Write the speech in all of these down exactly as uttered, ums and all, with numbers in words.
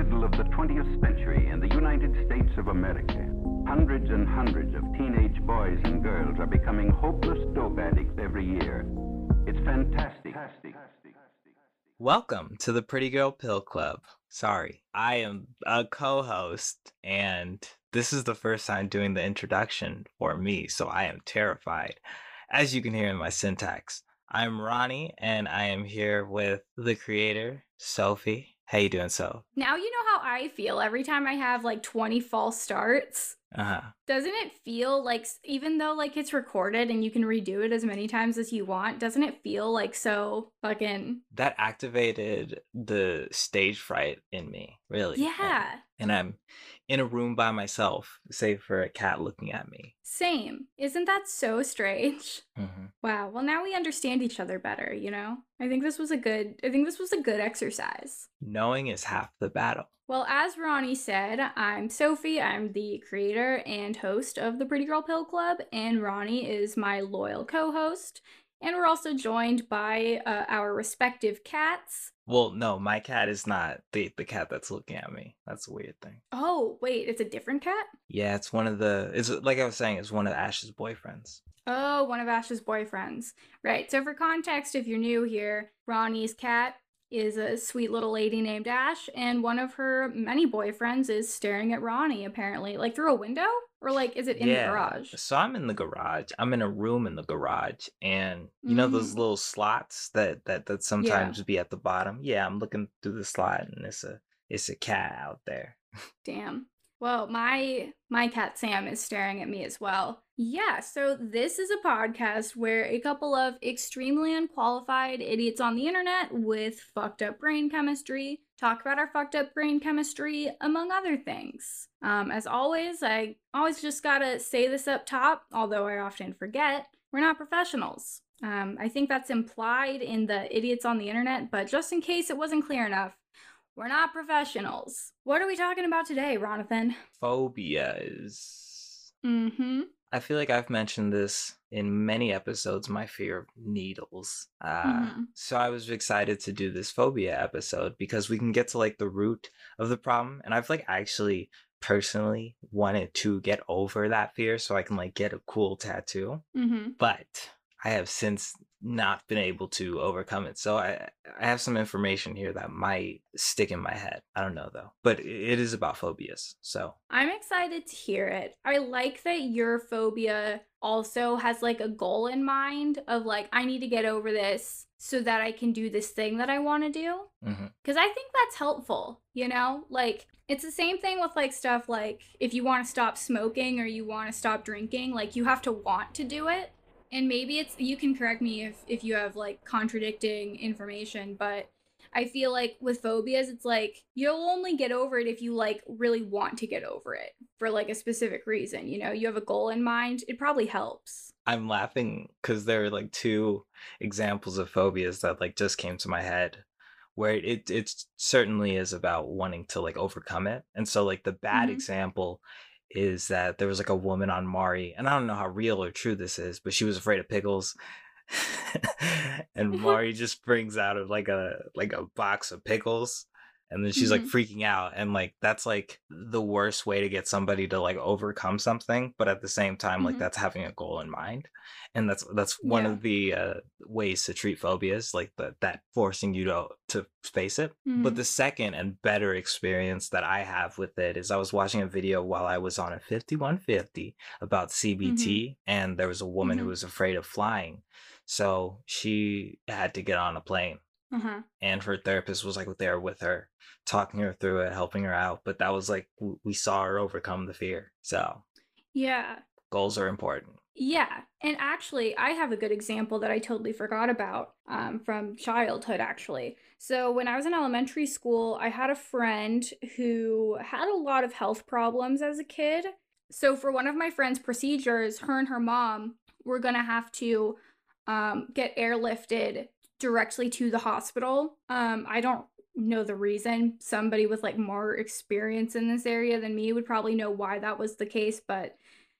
middle of the twentieth century in the United States of America. Hundreds and hundreds of teenage boys and girls are becoming hopeless dope addicts every year. It's fantastic. Welcome to the Pretty Girl Pill Club. Sorry, I am a co-host, and this is the first time doing the introduction for me, so I am terrified. As you can hear in my syntax, I'm Ronnie, and I am here with the creator, Sophie. How you doing, Soph? Now you know how I feel every time I have like twenty false starts. Uh-huh. Doesn't it feel like, even though like it's recorded and you can redo it as many times as you want, doesn't it feel like so fucking... That activated the stage fright in me, really. Yeah. And, and I'm in a room by myself, save for a cat looking at me. Same. Isn't that so strange? Mm-hmm. Wow. Well, now we understand each other better, you know? I think this was a good, I think this was a good exercise. Knowing is half the battle. Well, as Ronnie said, I'm Sophie. I'm the creator and host of the Pretty Girl Pill Club, and Ronnie is my loyal co-host. And we're also joined by uh, our respective cats. Well, no, my cat is not the, the cat that's looking at me. That's a weird thing. Oh, wait, it's a different cat? Yeah, it's one of the, it's like I was saying, it's one of Ash's boyfriends. Oh, one of Ash's boyfriends. Right, so for context, if you're new here, Ronnie's cat is a sweet little lady named Ash, and one of her many boyfriends is staring at Ronnie, apparently. Like, through a window? Or, like, is it in yeah. the garage? So I'm in the garage. I'm in a room in the garage, and you know those Mm. little slots that, that, that sometimes be at the bottom? Yeah, I'm looking through the slot, and it's a, it's a cat out there. Damn. Well, my my cat Sam is staring at me as well. Yeah, so this is a podcast where a couple of extremely unqualified idiots on the internet with fucked up brain chemistry talk about our fucked up brain chemistry, among other things. Um, as always, I always just gotta say this up top, although I often forget, we're not professionals. Um, I think that's implied in the idiots on the internet, but just in case it wasn't clear enough, we're not professionals. What are we talking about today, Ronathan? Phobias. Mm-hmm. I feel like I've mentioned this in many episodes, my fear of needles. Uh, mm-hmm. So I was excited to do this phobia episode because we can get to like the root of the problem. And I've like actually personally wanted to get over that fear so I can like get a cool tattoo. Mm-hmm. But I have since not been able to overcome it. So I, I have some information here that might stick in my head. I don't know though, but it is about phobias. So I'm excited to hear it. I like that your phobia also has like a goal in mind of like, I need to get over this so that I can do this thing that I want to do. mm-hmm. Because I think that's helpful, you know? Like, it's the same thing with like stuff like if you want to stop smoking or you want to stop drinking, like you have to want to do it. And maybe it's, you can correct me if, if you have like contradicting information, but I feel like with phobias, it's like you'll only get over it if you like really want to get over it for like a specific reason. You know, you have a goal in mind. It probably helps. I'm laughing because there are like two examples of phobias that like just came to my head where it, it certainly is about wanting to like overcome it. And so like the bad Mhm. example is that there was like a woman on Maury, and I don't know how real or true this is, but she was afraid of pickles. And Maury just brings out of like a like a box of pickles, and then she's like Mhm. freaking out, and like that's like the worst way to get somebody to like overcome something, but at the same time like Mhm. that's having a goal in mind. And that's that's one Yeah. of the uh, ways to treat phobias, like the, that forcing you to to face it. But Mhm. the second and better experience that I have with it is I was watching a video while I was on a fifty-one fifty about C B T, and there was a woman who Mhm. was afraid of flying. So she had to get on a plane, Uh-huh. and her therapist was like there with her, talking her through it, helping her out. But that was like, w- we saw her overcome the fear. So Yeah. goals are important. Yeah, and actually, I have a good example that I totally forgot about um, from childhood, actually. So, when I was in elementary school, I had a friend who had a lot of health problems as a kid. So, for one of my friend's procedures, her and her mom were going to have to um, get airlifted directly to the hospital. Um, I don't know the reason. Somebody with like more experience in this area than me would probably know why that was the case, but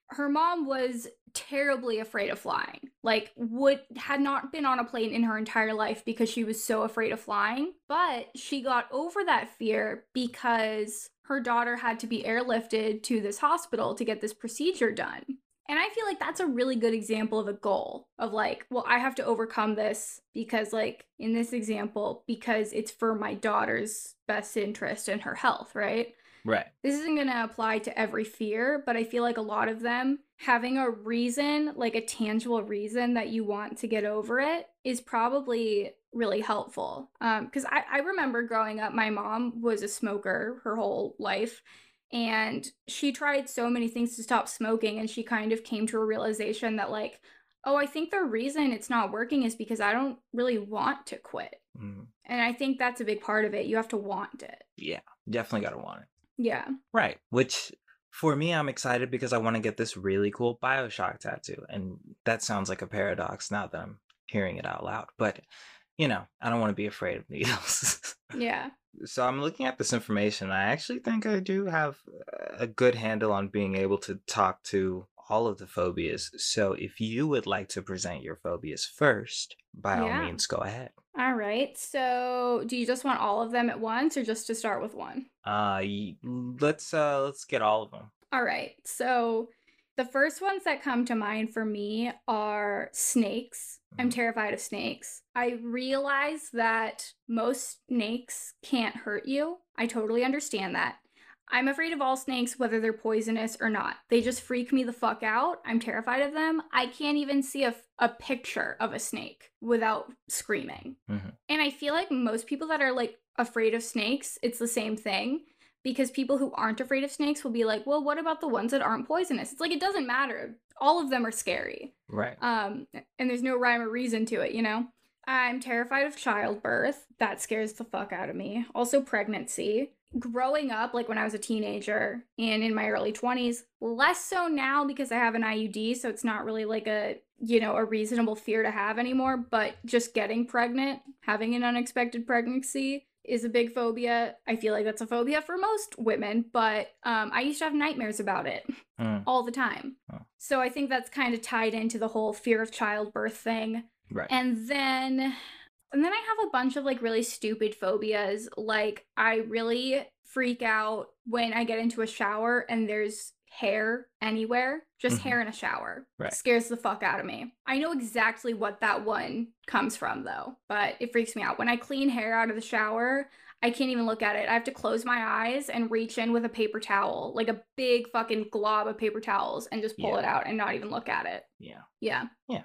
her mom was terribly afraid of flying. Like, would had not been on a plane in her entire life because she was so afraid of flying. But she got over that fear because her daughter had to be airlifted to this hospital to get this procedure done. And I feel like that's a really good example of a goal of like, well, I have to overcome this because, like, in this example, because it's for my daughter's best interest and her health, right? Right. This isn't going to apply to every fear, but I feel like a lot of them, having a reason, like a tangible reason that you want to get over it, is probably really helpful. Um, because I, I remember growing up, my mom was a smoker her whole life. And she tried so many things to stop smoking, and she kind of came to a realization that, like, oh, I think the reason it's not working is because I don't really want to quit. Mm. And I think that's a big part of it. You have to want it. Yeah, definitely got to want it. Yeah. Right. Which, for me, I'm excited because I want to get this really cool Bioshock tattoo. And that sounds like a paradox now that I'm hearing it out loud. But, you know, I don't want to be afraid of needles. Yeah. So I'm looking at this information. I actually think I do have a good handle on being able to talk to all of the phobias. So if you would like to present your phobias first, by Yeah. all means, go ahead. All right. So do you just want all of them at once or just to start with one? Uh, y- let's uh, let's get all of them. All right. So the first ones that come to mind for me are snakes. I'm terrified of snakes. I realize that most snakes can't hurt you. I totally understand that. I'm afraid of all snakes, whether they're poisonous or not. They just freak me the fuck out. I'm terrified of them. I can't even see a, a picture of a snake without screaming. Mm-hmm. And I feel like most people that are like afraid of snakes, it's the same thing. Because people who aren't afraid of snakes will be like, well, what about the ones that aren't poisonous? It's like, it doesn't matter. All of them are scary. Right. Um, and there's no rhyme or reason to it, you know? I'm terrified of childbirth. That scares the fuck out of me. Also pregnancy. Growing up, like when I was a teenager and in my early twenties, less so now because I have an I U D, so it's not really like a, you know, a reasonable fear to have anymore, but just getting pregnant, having an unexpected pregnancy is a big phobia. I feel like that's a phobia for most women, but um, I used to have nightmares about it Mm. all the time. Oh. So I think that's kind of tied into the whole fear of childbirth thing. Right. And then and then I have a bunch of like really stupid phobias. Like I really freak out when I get into a shower and there's hair anywhere. Just Mhm. hair in a shower. Right. Scares the fuck out of me. I know exactly what that one comes from though, but it freaks me out. When I clean hair out of the shower, I can't even look at it. I have to close my eyes and reach in with a paper towel, like a big fucking glob of paper towels, and just pull Yeah. it out and not even look at it. Yeah. Yeah.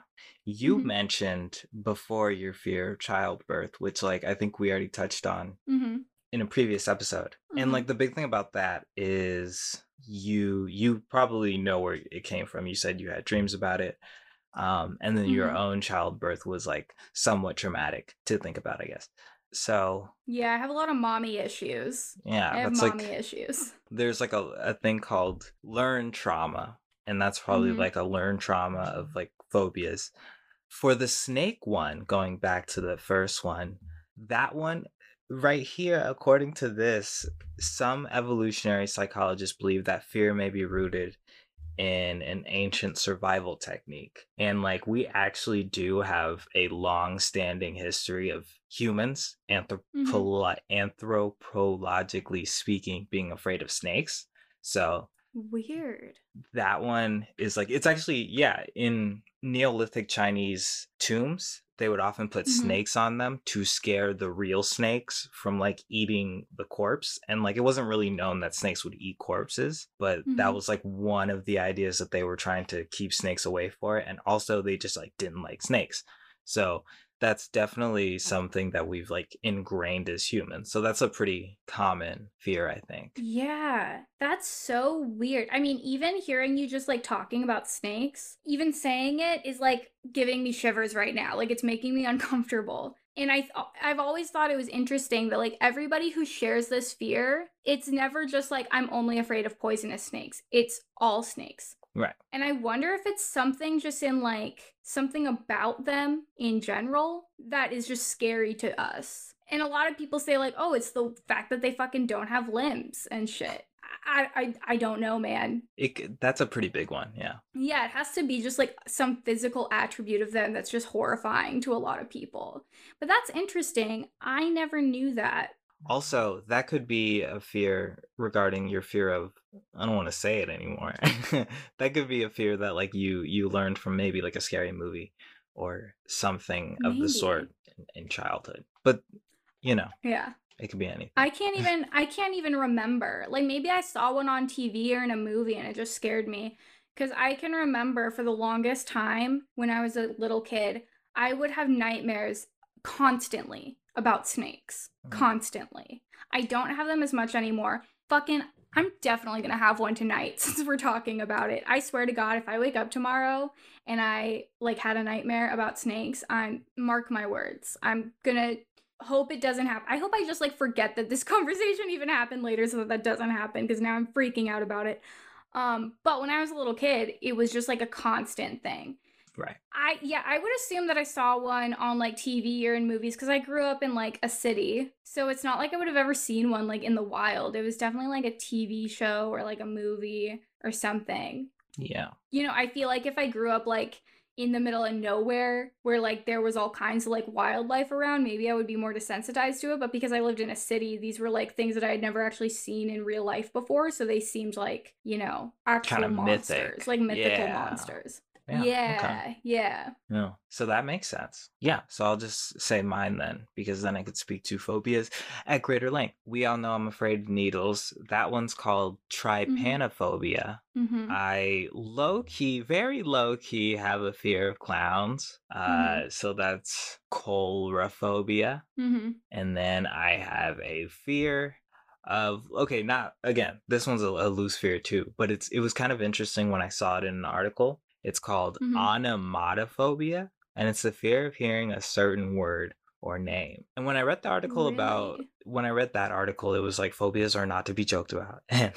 You Mhm. mentioned before your fear of childbirth, which like I think we already touched on Mm-hmm. in a previous episode. And Mhm. like the big thing about that is you you probably know where it came from. You said you had dreams about it. Um, and then your Mhm. own childbirth was like somewhat traumatic to think about, I guess. So Yeah, I have a lot of mommy issues. yeah, I have that's mommy like issues. there's like a, a thing called learned trauma, and that's probably Mhm. like a learned trauma of like phobias. For the snake one, going back to the first one, that one right here, according to this, some evolutionary psychologists believe that fear may be rooted in an ancient survival technique. And like we actually do have a long-standing history of humans, anthropo- anthropologically speaking, being afraid of snakes. So Weird. that one is like, it's actually, yeah, in Neolithic Chinese tombs, they would often put Mhm. snakes on them to scare the real snakes from like eating the corpse. And like it wasn't really known that snakes would eat corpses, but that Mhm. was like one of the ideas that they were trying to keep snakes away for. And also they just like didn't like snakes. So that's definitely something that we've like ingrained as humans. So that's a pretty common fear, I think. Yeah, that's so weird. I mean, even hearing you just like talking about snakes, even saying it is like giving me shivers right now. Like it's making me uncomfortable. And I th- I've always thought it was interesting that like everybody who shares this fear, it's never just like I'm only afraid of poisonous snakes. It's all snakes. Right. And I wonder if it's something just in like something about them in general that is just scary to us. And a lot of people say like, oh, it's the fact that they fucking don't have limbs and shit. I, I I don't know, man. It c- that's a pretty big one, yeah. Yeah, it has to be just like some physical attribute of them that's just horrifying to a lot of people. But that's interesting. I never knew that. Also, that could be a fear regarding your fear of, I don't want to say it anymore. That could be a fear that like you you learned from maybe like a scary movie or something of the sort Maybe. in, in childhood. But you know, Yeah. it could be anything. I can't even I can't even remember. Like maybe I saw one on T V or in a movie and it just scared me. Cause I can remember for the longest time when I was a little kid, I would have nightmares constantly about snakes. Mhm. Constantly. I don't have them as much anymore. Fucking I'm definitely gonna have one tonight since we're talking about it. I swear to God, if I wake up tomorrow and I like had a nightmare about snakes, I'm mark my words. I'm gonna hope it doesn't happen. I hope I just like forget that this conversation even happened later so that that doesn't happen because now I'm freaking out about it. Um, but when I was a little kid, it was just like a constant thing. Right. I yeah, I would assume that I saw one on like T V or in movies because I grew up in like a city. So it's not like I would have ever seen one like in the wild. It was definitely like a T V show or like a movie or something. Yeah. You know, I feel like if I grew up like in the middle of nowhere where like there was all kinds of like wildlife around, maybe I would be more desensitized to it. But because I lived in a city, these were like things that I had never actually seen in real life before. So they seemed like, you know, Kind actual of monsters, mythic. like mythical Yeah. monsters. Yeah. Okay. Yeah, yeah. Yeah. So that makes sense. Yeah. So I'll just say mine then, because then I could speak to phobias at greater length. We all know I'm afraid of needles. That one's called trypanophobia. Mm-hmm. I low key, very low key, have a fear of clowns. Uh, so that's coulrophobia. Mm-hmm. And then I have a fear of, okay, not again, this one's a, a loose fear too, but it's it was kind of interesting when I saw it in an article. It's called Mhm. onomatophobia, and it's the fear of hearing a certain word or name. And when I read the article about Really? when I read that article, it was like phobias are not to be joked about, and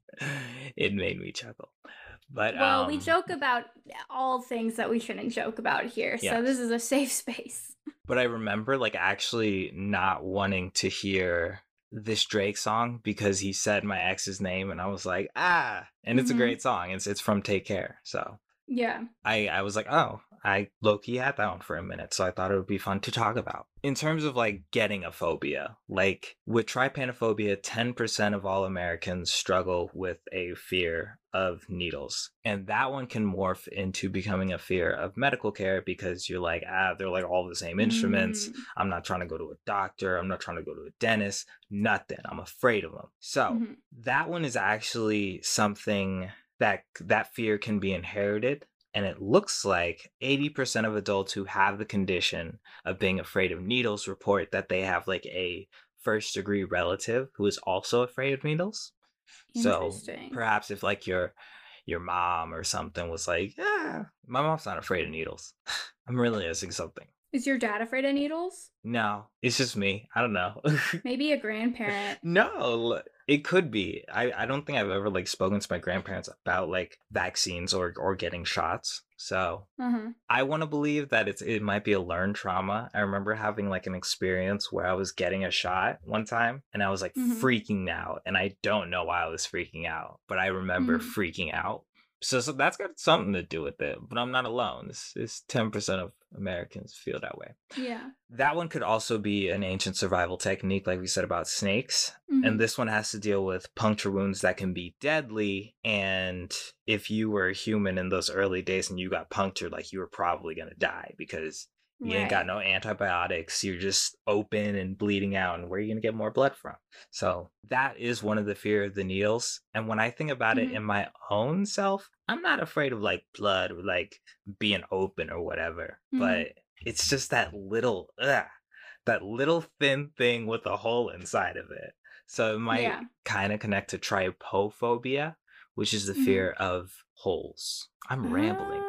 it made me chuckle. But Well, we um, joke about all things that we shouldn't joke about here, so Yes. this is a safe space. But I remember like actually not wanting to hear this Drake song because he said my ex's name, and I was like, ah, and it's Mhm. a great song. It's it's from Take Care. So Yeah. I I was like, oh, I low key had that one for a minute, so I thought it would be fun to talk about. In terms of like getting a phobia, like with trypanophobia, ten percent of all Americans struggle with a fear of needles. And that one can morph into becoming a fear of medical care because you're like, ah, they're like all the same instruments. Mm. I'm not trying to go to a doctor. I'm not trying to go to a dentist. Nothing. I'm afraid of them. So Mhm. that one is actually something that that fear can be inherited. And it looks like eighty percent of adults who have the condition of being afraid of needles report that they have like a first degree relative who is also afraid of needles. So Interesting. perhaps if like your your mom or something was like, yeah, my mom's not afraid of needles. I'm realizing something. Is your dad afraid of needles? No, it's just me. I don't know. Maybe a grandparent. No, it could be. I, I don't think I've ever like spoken to my grandparents about like vaccines or or getting shots. So Uh-huh. I want to believe that it's it might be a learned trauma. I remember having like an experience where I was getting a shot one time and I was like Mhm. freaking out, and I don't know why I was freaking out, but I remember Mhm. freaking out. So, so that's got something to do with it, but I'm not alone. This is ten percent of Americans feel that way. Yeah. That one could also be an ancient survival technique, like we said about snakes. Mhm. And this one has to deal with puncture wounds that can be deadly. And if you were a human in those early days and you got punctured, like you were probably going to die because you ain't got Right. no antibiotics. You're just open and bleeding out. And where are you going to get more blood from? So that is one of the fear of the needles. And when I think about it Mhm. in my own self, I'm not afraid of like blood or like being open or whatever. Mhm. But it's just that little, ugh, that little thin thing with a hole inside of it. So it might Yeah. kind of connect to trypophobia, which is the Mhm. fear of holes. I'm rambling.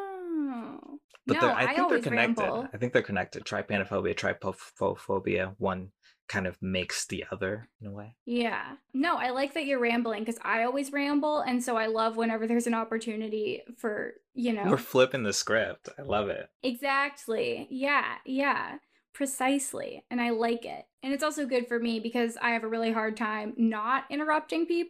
Oh. But No, they're, I I think they're always connected. ramble. I think they're connected. Trypanophobia, trypophobia. One kind of makes the other in a way. Yeah. No, I like that you're rambling because I always ramble, and so I love whenever there's an opportunity for, you We're know. flipping the script. I love it. Exactly. Yeah, yeah. Precisely. And I like it. And it's also good for me because I have a really hard time not interrupting people.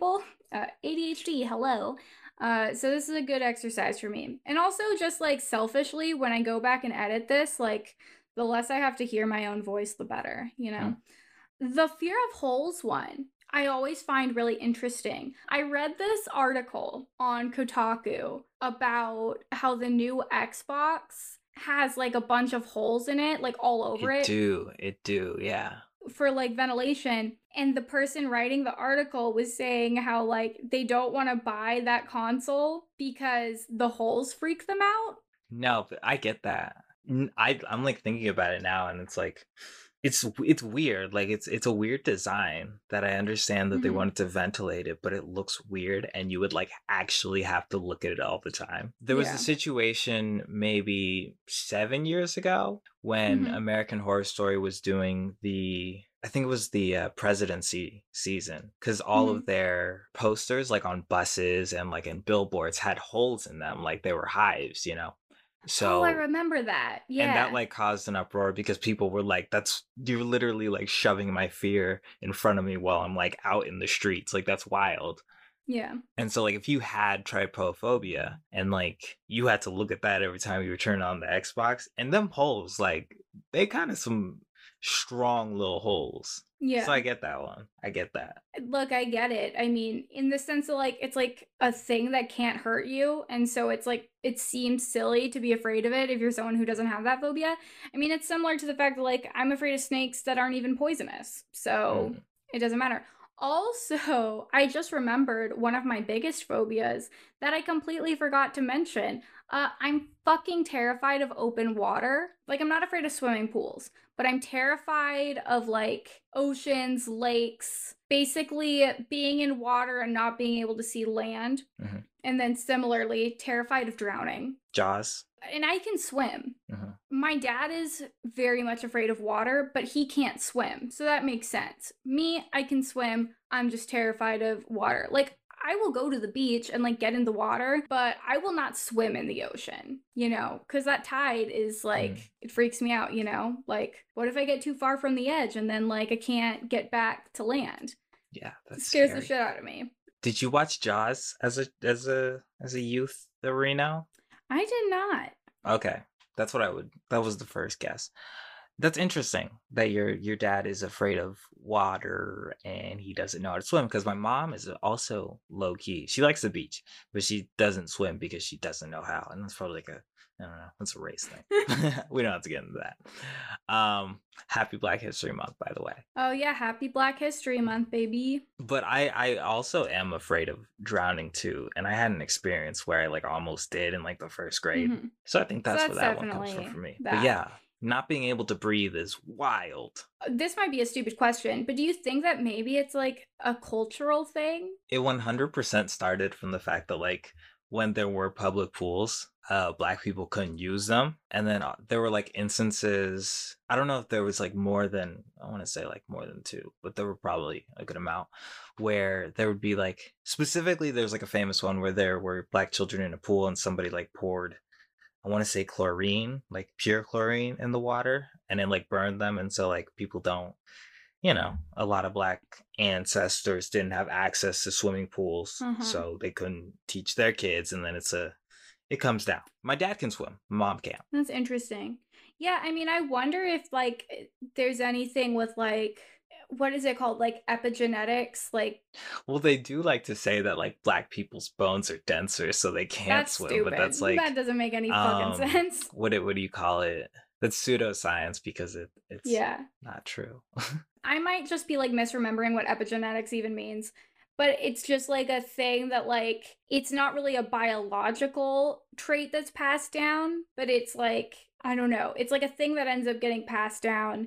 uh, A D H D, hello. Uh, so this is a good exercise for me. And also just like selfishly, when I go back and edit this, like the less I have to hear my own voice, the better, you know? Mm. The fear of holes one, I always find really interesting. I read this article on Kotaku about how the new Xbox has like a bunch of holes in it, like all over It it. do, it do, yeah. For like ventilation, and the person writing the article was saying how like they don't want to buy that console because the holes freak them out. No, but I get that. N- I I'm like thinking about it now, and it's like it's it's weird. Like it's it's a weird design that I understand that they Mhm. wanted to ventilate it, but it looks weird, and you would like actually have to look at it all the time. There was Yeah. a situation maybe seven years ago when Mhm. American Horror Story was doing the I think it was the uh, presidency season, because all Mhm. of their posters, like on buses and like in billboards, had holes in them, like they were hives, you know. Oh, I So remember that. and that Yeah. like caused an uproar because people were like, that's you're literally like shoving my fear in front of me while I'm like out in the streets. Like that's wild. Yeah. And so like if you had trypophobia and like you had to look at that every time you were turning on the Xbox, and them holes, like they kind of some strong little holes. Yeah. So I get that one. I get that. Look, I get it. I mean, in the sense of like, it's like a thing that can't hurt you. And so it's like, it seems silly to be afraid of it if you're someone who doesn't have that phobia. I mean, it's similar to the fact that like, I'm afraid of snakes that aren't even poisonous. So Mm. it doesn't matter. Also, I just remembered one of my biggest phobias that I completely forgot to mention. Uh, I'm fucking terrified of open water. Like, I'm not afraid of swimming pools, but I'm terrified of like oceans, lakes, basically being in water and not being able to see land. Mhm. And then similarly, terrified of drowning. Jaws. And I can swim. Mhm. My dad is very much afraid of water, but he can't swim. So that makes sense. Me, I can swim. I'm just terrified of water. Like, I will go to the beach and like get in the water, but I will not swim in the ocean, you know, because that tide is like, Mm. it freaks me out, you know? Like, what if I get too far from the edge and then like I can't get back to land? Yeah, It that's scares scary. the shit out of me. Did you watch Jaws as a as a as a youth, the Reno? I did not. Okay, that's what I would. That was the first guess. That's interesting that your your dad is afraid of water and he doesn't know how to swim, because my mom is also low key. She likes the beach, but she doesn't swim because she doesn't know how, and that's probably like a I don't know. That's a race thing. We don't have to get into that. Um, happy Black History Month, by the way. Oh yeah, happy Black History Month, baby. But I I also am afraid of drowning too, and I had an experience where I like almost did in like the first grade. Mhm. So I think So that's, that's where that one comes from definitely for me. that. But yeah, not being able to breathe is wild. This might be a stupid question, but do you think that maybe it's like a cultural thing? It one hundred percent started from the fact that like when there were public pools, uh, black people couldn't use them, and then uh, there were like instances. I don't know if there was like more than I want to say like more than two, but there were probably a good amount where there would be like specifically there's like a famous one where there were black children in a pool and somebody like poured I want to say chlorine, like pure chlorine in the water, and then like burned them, and so like people don't you know, a lot of black ancestors didn't have access to swimming pools, Uh-huh. so they couldn't teach their kids, and then it's a it comes down. My dad can swim, mom can't. That's interesting. Yeah, I mean, I wonder if like there's anything with like what is it called? Like epigenetics? Like Well, they do like to say that like black people's bones are denser, so they can't that's swim, stupid. but that's like that doesn't make any fucking um, sense. what it what do you call it? That's pseudoscience because it it's Yeah. not true. I might just be like misremembering what epigenetics even means, but it's just like a thing that like it's not really a biological trait that's passed down, but it's like I don't know. It's like a thing that ends up getting passed down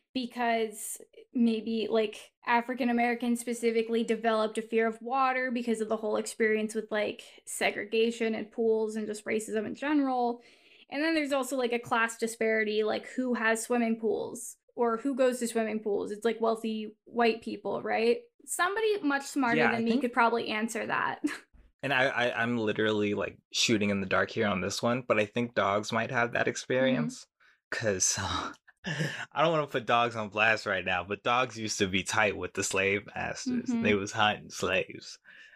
because maybe like African Americans specifically developed a fear of water because of the whole experience with like segregation and pools and just racism in general. And then there's also like a class disparity, like who has swimming pools or who goes to swimming pools. It's like wealthy white people, right? Somebody much smarter Yeah, I than me think- could probably answer that. And I, I I'm literally like shooting in the dark here on this one, but I think dogs might have that experience because I don't want to put dogs on blast right now, but dogs used to be tight with the slave masters. Mhm. They was hunting slaves,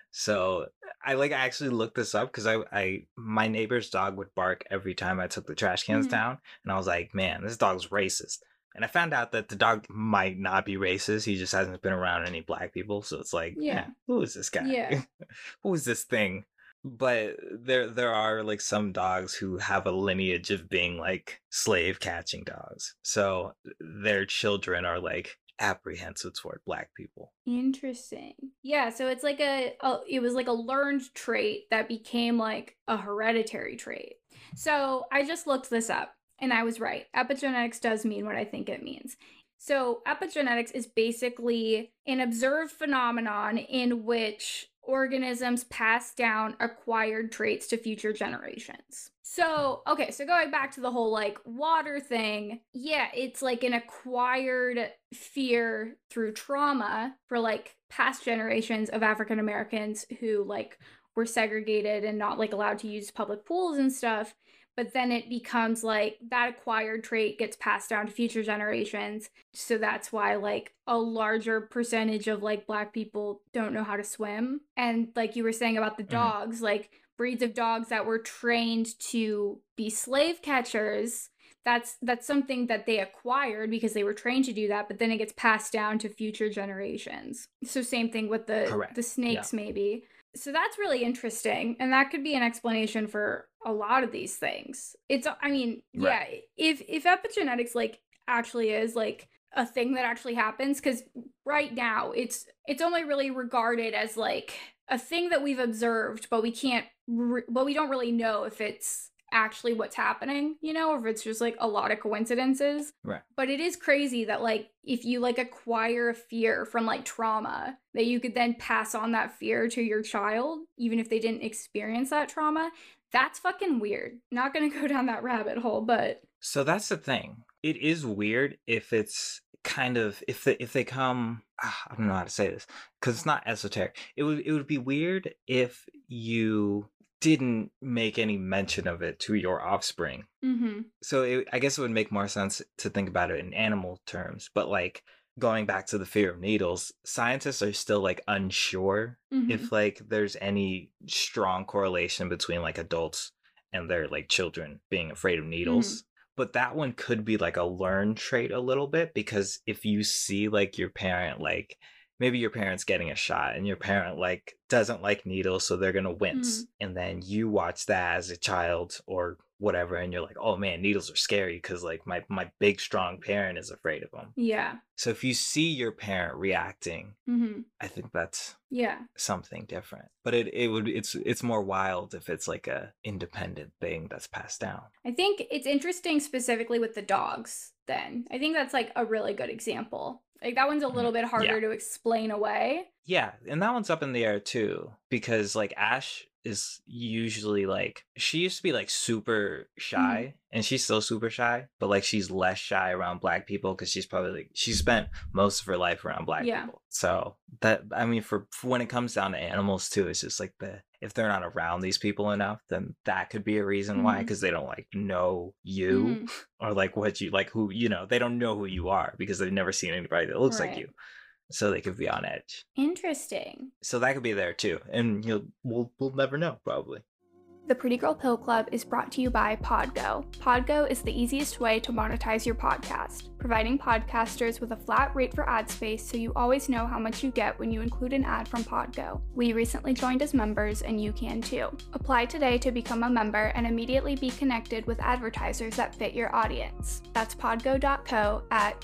So I like I actually looked this up because I, I my neighbor's dog would bark every time I took the trash cans Mhm. down, and I was like, man, this dog's racist. And I found out that the dog might not be racist. He just hasn't been around any black people. So it's like, eh, Yeah. who is this guy? Yeah. Who is this thing? But there there are like some dogs who have a lineage of being like slave catching dogs. So their children are like apprehensive toward black people. Interesting. Yeah, so it's like a, a it was like a learned trait that became like a hereditary trait. So I just looked this up and I was right. Epigenetics does mean what I think it means. So epigenetics is basically an observed phenomenon in which organisms pass down acquired traits to future generations. So, okay, so going back to the whole like water thing, yeah, it's like an acquired fear through trauma for like past generations of African Americans who like were segregated and not like allowed to use public pools and stuff. But then it becomes like that acquired trait gets passed down to future generations. So that's why like a larger percentage of like black people don't know how to swim. And like you were saying about the Mhm. dogs, like breeds of dogs that were trained to be slave catchers, that's that's something that they acquired because they were trained to do that, but then it gets passed down to future generations. So same thing with the Correct. the Yeah. snakes maybe. So that's really interesting, and that could be an explanation for a lot of these things. It's I mean, Right. yeah, if if epigenetics like actually is like a thing that actually happens, cuz right now it's it's only really regarded as like a thing that we've observed, but we can't re- but we don't really know if it's actually what's happening, you know, or if it's just like a lot of coincidences. Right. But it is crazy that like if you like acquire a fear from like trauma, that you could then pass on that fear to your child, even if they didn't experience that trauma. That's fucking weird. Not gonna go down that rabbit hole, but So that's the thing. It is weird if it's kind of if they if they come. ah, I don't know how to say this because it's not esoteric. It would it would be weird if you didn't make any mention of it to your offspring. mm-hmm. So it, I guess it would make more sense to think about it in animal terms. But like going back to the fear of needles, scientists are still like unsure Mm-hmm. if like there's any strong correlation between like adults and their like children being afraid of needles. But that one could be like a learned trait a little bit because if you see like your parent like maybe your parent's getting a shot and your parent like doesn't like needles so they're gonna wince and then you watch that as a child or whatever and you're like, oh man, needles are scary because like my my big strong parent is afraid of them. Yeah. So if you see your parent reacting, Mm-hmm. I think that's Yeah. something different. But it it would it's it's more wild if it's like a independent thing that's passed down. I think it's interesting specifically with the dogs, then. I think that's like a really good example. Like that one's a little Mhm. bit harder Yeah. to explain away. Yeah, and that one's up in the air too because like Ash is usually like she used to be like super shy and she's still super shy, but like she's less shy around black people because she's probably like she spent most of her life around black Yeah. people. So that I mean for, for when it comes down to animals too, it's just like the if they're not around these people enough, then that could be a reason why Mhm. because they don't like know you Mhm. or like what you like who you know they don't know who you are because they've never seen anybody that looks like Right. you, so they could be on edge. Interesting. So that could be there too, and you'll we'll we'll never know probably. The Pretty Girl Pill Club is brought to you by Podgo. Podgo is the easiest way to monetize your podcast, providing podcasters with a flat rate for ad space so you always know how much you get when you include an ad from Podgo. We recently joined as members and you can too. Apply today to become a member and immediately be connected with advertisers that fit your audience. That's podgo dot co at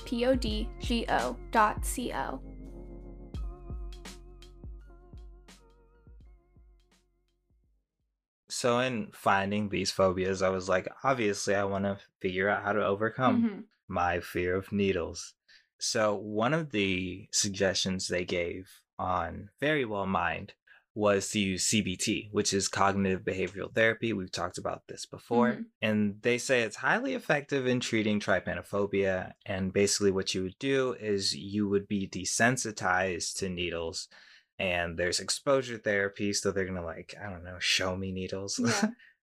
podgo dot co. So in finding these phobias, I was like, obviously, I want to figure out how to overcome Mhm. my fear of needles. So one of the suggestions they gave on Very Well Mind was to use C B T, which is cognitive behavioral therapy. We've talked about this before. Mhm. And they say it's highly effective in treating trypanophobia. And basically what you would do is you would be desensitized to needles. And there's exposure therapy, so they're gonna like, I don't know, show me needles. Yeah.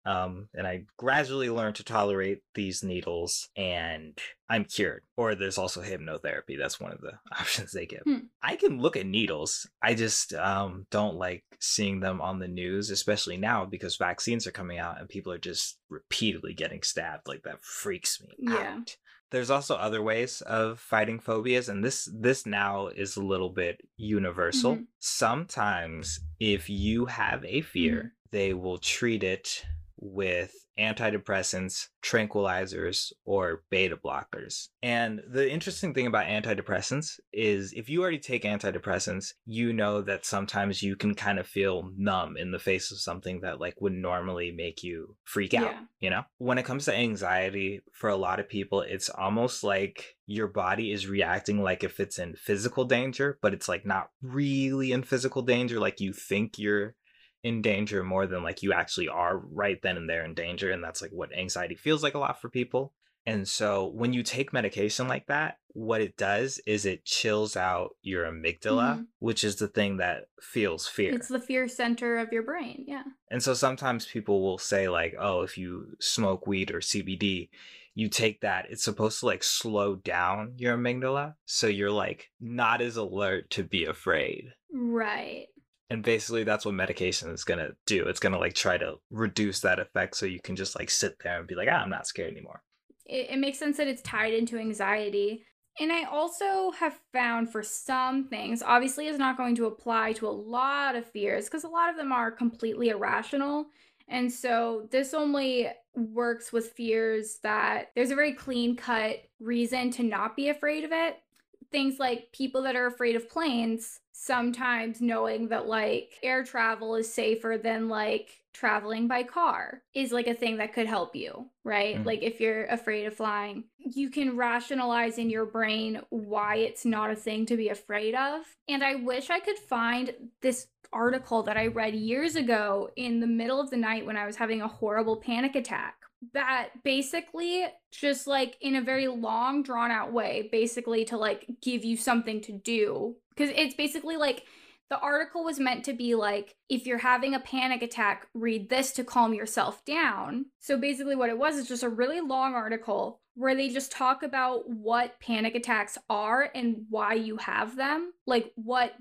Um, and I gradually learned to tolerate these needles, and I'm cured. Or there's also hypnotherapy. That's one of the options they give. Hmm. I can look at needles. I just um, don't like seeing them on the news, especially now because vaccines are coming out and people are just repeatedly getting stabbed. Like, that freaks me Yeah. out. There's also other ways of fighting phobias, and this this now is a little bit universal. Mhm. Sometimes if you have a fear, Mhm. they will treat it with antidepressants, tranquilizers, or beta blockers. And the interesting thing about antidepressants is if you already take antidepressants, you know that sometimes you can kind of feel numb in the face of something that like would normally make you freak out, Yeah. you know? When it comes to anxiety, for a lot of people, it's almost like your body is reacting like if it's in physical danger, but it's like not really in physical danger, like you think you're in danger more than like you actually are right then and there in danger. And that's like what anxiety feels like a lot for people. And so when you take medication like that, what it does is it chills out your amygdala, Mhm. which is the thing that feels fear. It's the fear center of your brain. Yeah. And so sometimes people will say like, oh, if you smoke weed or C B D, you take that, it's supposed to like slow down your amygdala. So you're like not as alert to be afraid. Right. And basically that's what medication is going to do. It's going to like try to reduce that effect so you can just like sit there and be like, ah, I'm not scared anymore. It, it makes sense that it's tied into anxiety. And I also have found for some things, obviously it's not going to apply to a lot of fears because a lot of them are completely irrational. And so this only works with fears that there's a very clean cut reason to not be afraid of it. Things like people that are afraid of planes, sometimes knowing that like air travel is safer than like traveling by car is like a thing that could help you, right? Mhm. Like if you're afraid of flying, you can rationalize in your brain why it's not a thing to be afraid of. And I wish I could find this article that I read years ago in the middle of the night when I was having a horrible panic attack that basically just like in a very long drawn out way basically to like give you something to do, because it's basically like the article was meant to be like, if you're having a panic attack, read this to calm yourself down. So basically what it was is just a really long article where they just talk about what panic attacks are and why you have them, like what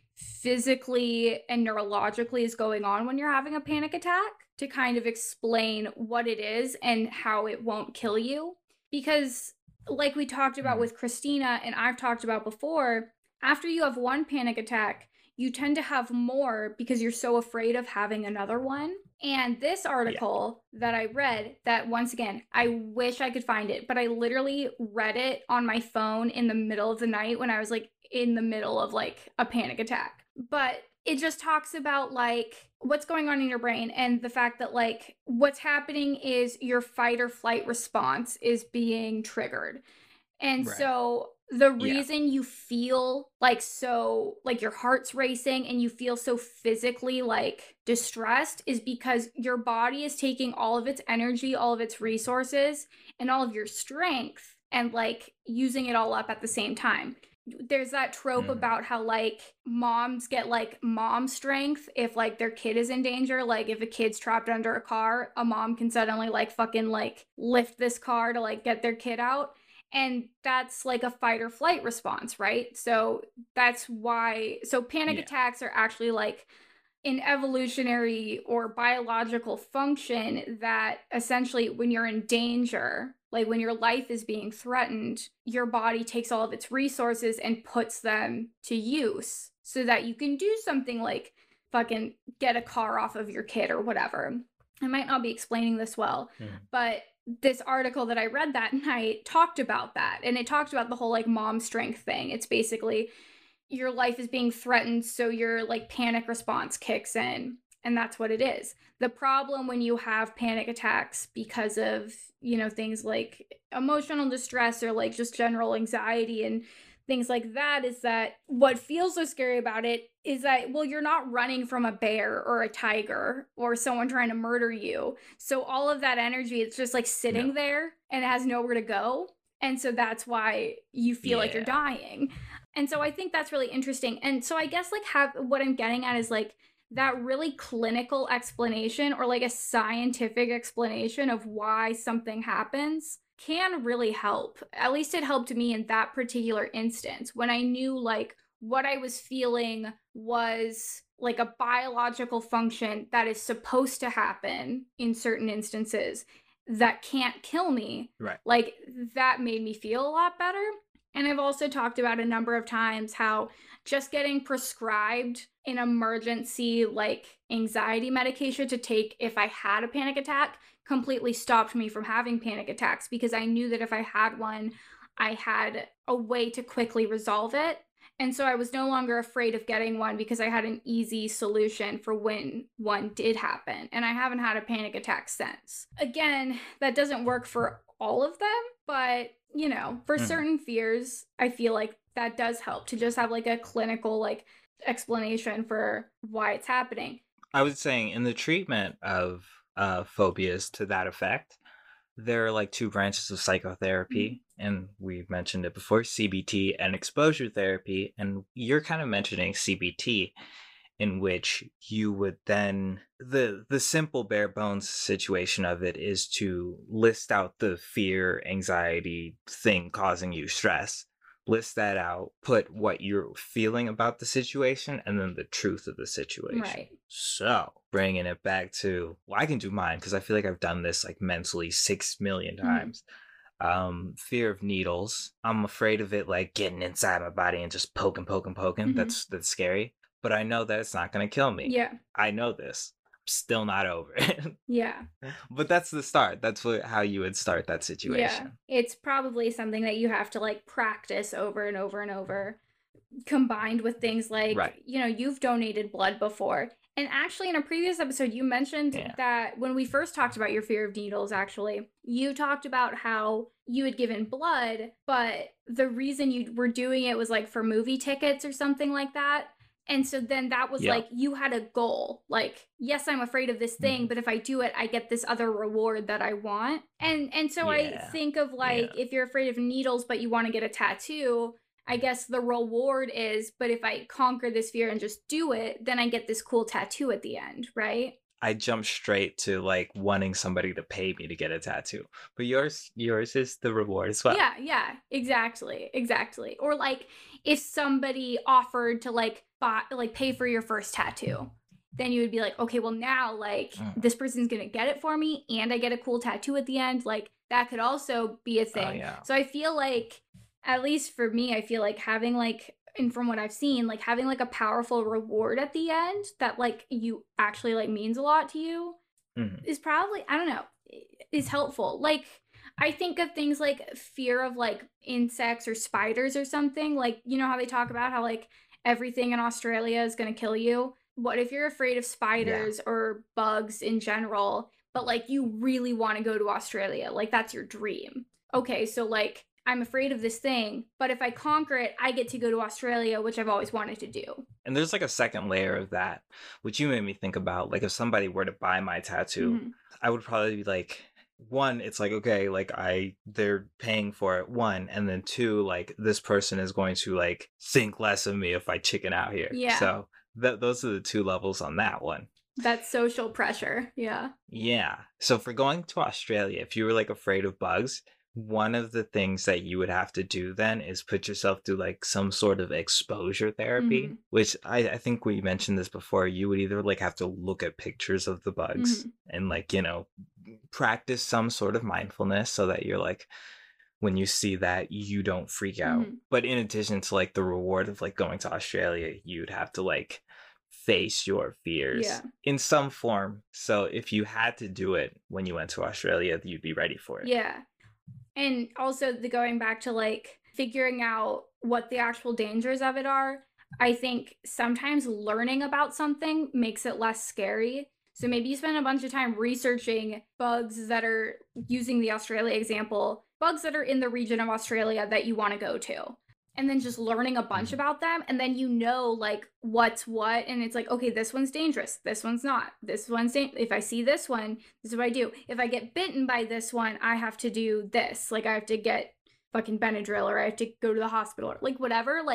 physically and neurologically is going on when you're having a panic attack, to kind of explain what it is and how it won't kill you. Because like we talked about Mhm. with Christina and I've talked about before, after you have one panic attack, you tend to have more because you're so afraid of having another one. And this article that I read, that once again, I wish I could find it, but I literally read it on my phone in the middle of the night when I was like in the middle of like a panic attack. But it just talks about like what's going on in your brain and the fact that like what's happening is your fight or flight response is being triggered. And Right. so the Yeah. reason you feel like so like your heart's racing and you feel so physically like distressed is because your body is taking all of its energy, all of its resources, and all of your strength and like using it all up at the same time. There's that trope Mhm. about how like moms get like mom strength if like their kid is in danger. Like if a kid's trapped under a car, a mom can suddenly like fucking like lift this car to like get their kid out. And that's like a fight or flight response, right? So that's why, so panic Yeah. attacks are actually like an evolutionary or biological function that essentially when you're in danger, like when your life is being threatened, your body takes all of its resources and puts them to use so that you can do something like fucking get a car off of your kid or whatever. I might not be explaining this well, Mhm. but this article that I read that night talked about that. And it talked about the whole like mom strength thing. It's basically your life is being threatened, so your like panic response kicks in. And that's what it is. The problem when you have panic attacks because of, you know, things like emotional distress or like just general anxiety and things like that is that what feels so scary about it is that, well, you're not running from a bear or a tiger or someone trying to murder you. So all of that energy, it's just like sitting No. there and it has nowhere to go. And so that's why you feel like you're Yeah. dying. And so I think that's really interesting. And so I guess like have what I'm getting at is like that really clinical explanation or like a scientific explanation of why something happens can really help. At least it helped me in that particular instance when I knew like what I was feeling was like a biological function that is supposed to happen in certain instances that can't kill me. Right. Like that made me feel a lot better. And I've also talked about a number of times how just getting prescribed an emergency like anxiety medication to take if I had a panic attack completely stopped me from having panic attacks, because I knew that if I had one, I had a way to quickly resolve it. And so I was no longer afraid of getting one because I had an easy solution for when one did happen. And I haven't had a panic attack since. Again, that doesn't work for all of them, but you know, for mm. certain fears, I feel like that does help to just have like a clinical like explanation for why it's happening. I was saying in the treatment of uh, phobias to that effect, there are like two branches of psychotherapy, mm. and we've mentioned it before, C B T and exposure therapy. And you're kind of mentioning C B T, in which you would then, the the simple bare bones situation of it is to list out the fear, anxiety thing causing you stress, list that out, put what you're feeling about the situation, and then the truth of the situation. Right. So bringing it back to, well, I can do mine because I feel like I've done this like mentally six million times. Mm. Um, fear of needles. I'm afraid of it like getting inside my body and just poking, poking, poking. Mm-hmm. That's that's scary. But I know that it's not going to kill me. Yeah. I know this. I'm still not over it. Yeah. But that's the start. That's what, how you would start that situation. Yeah. It's probably something that you have to like practice over and over and over, combined with things like, right. you know, you've donated blood before. And actually in a previous episode, you mentioned yeah. that when we first talked about your fear of needles, actually, you talked about how you had given blood, but the reason you were doing it was like for movie tickets or something like that. And so then that was yeah. like, you had a goal. Like, yes, I'm afraid of this thing, mm-hmm. but if I do it, I get this other reward that I want. And and so yeah. I think of like, yeah. if you're afraid of needles, but you want to get a tattoo, I guess the reward is, but if I conquer this fear and just do it, then I get this cool tattoo at the end, right? I jump straight to like wanting somebody to pay me to get a tattoo, but yours, yours is the reward as well. Yeah, yeah, exactly, exactly. Or like if somebody offered to like buy, like pay for your first tattoo, then you would be like, okay, well now like mm. this person's gonna get it for me, and I get a cool tattoo at the end. Like that could also be a thing. Oh, yeah. So I feel like, at least for me, I feel like having like, and from what I've seen, like having like a powerful reward at the end that like you actually like means a lot to you mm-hmm. is probably, I don't know, is helpful. Like I think of things like fear of like insects or spiders or something. Like, you know how they talk about how like everything in Australia is going to kill you? What if you're afraid of spiders yeah. or bugs in general, but like you really want to go to Australia? Like that's your dream. Okay, so like I'm afraid of this thing, but if I conquer it, I get to go to Australia, which I've always wanted to do. And there's like a second layer of that, which you made me think about. Like if somebody were to buy my tattoo, mm-hmm. I would probably be like, one, it's like, okay, like I, they're paying for it, one, and then two, like this person is going to like think less of me if I chicken out here. Yeah. So th- those are the two levels on that one. That's social pressure. Yeah. Yeah. So for going to Australia, if you were like afraid of bugs, one of the things that you would have to do then is put yourself through like some sort of exposure therapy, mm-hmm. which I, I think we mentioned this before. You would either like have to look at pictures of the bugs mm-hmm. and like, you know, practice some sort of mindfulness so that you're like, when you see that, you don't freak out. Mm-hmm. But in addition to like the reward of like going to Australia, you'd have to like face your fears yeah. in some form. So if you had to do it when you went to Australia, you'd be ready for it. Yeah. And also the going back to like figuring out what the actual dangers of it are. I think sometimes learning about something makes it less scary. So maybe you spend a bunch of time researching bugs that are, using the Australia example, bugs that are in the region of Australia that you want to go to. And then just learning a bunch about them, and then you know like what's what, and it's like, okay, this one's dangerous, this one's not, this one's da- if I see this one, this is what I do. If I get bitten by this one, I have to do this, like I have to get fucking Benadryl, or I have to go to the hospital, or like whatever. Like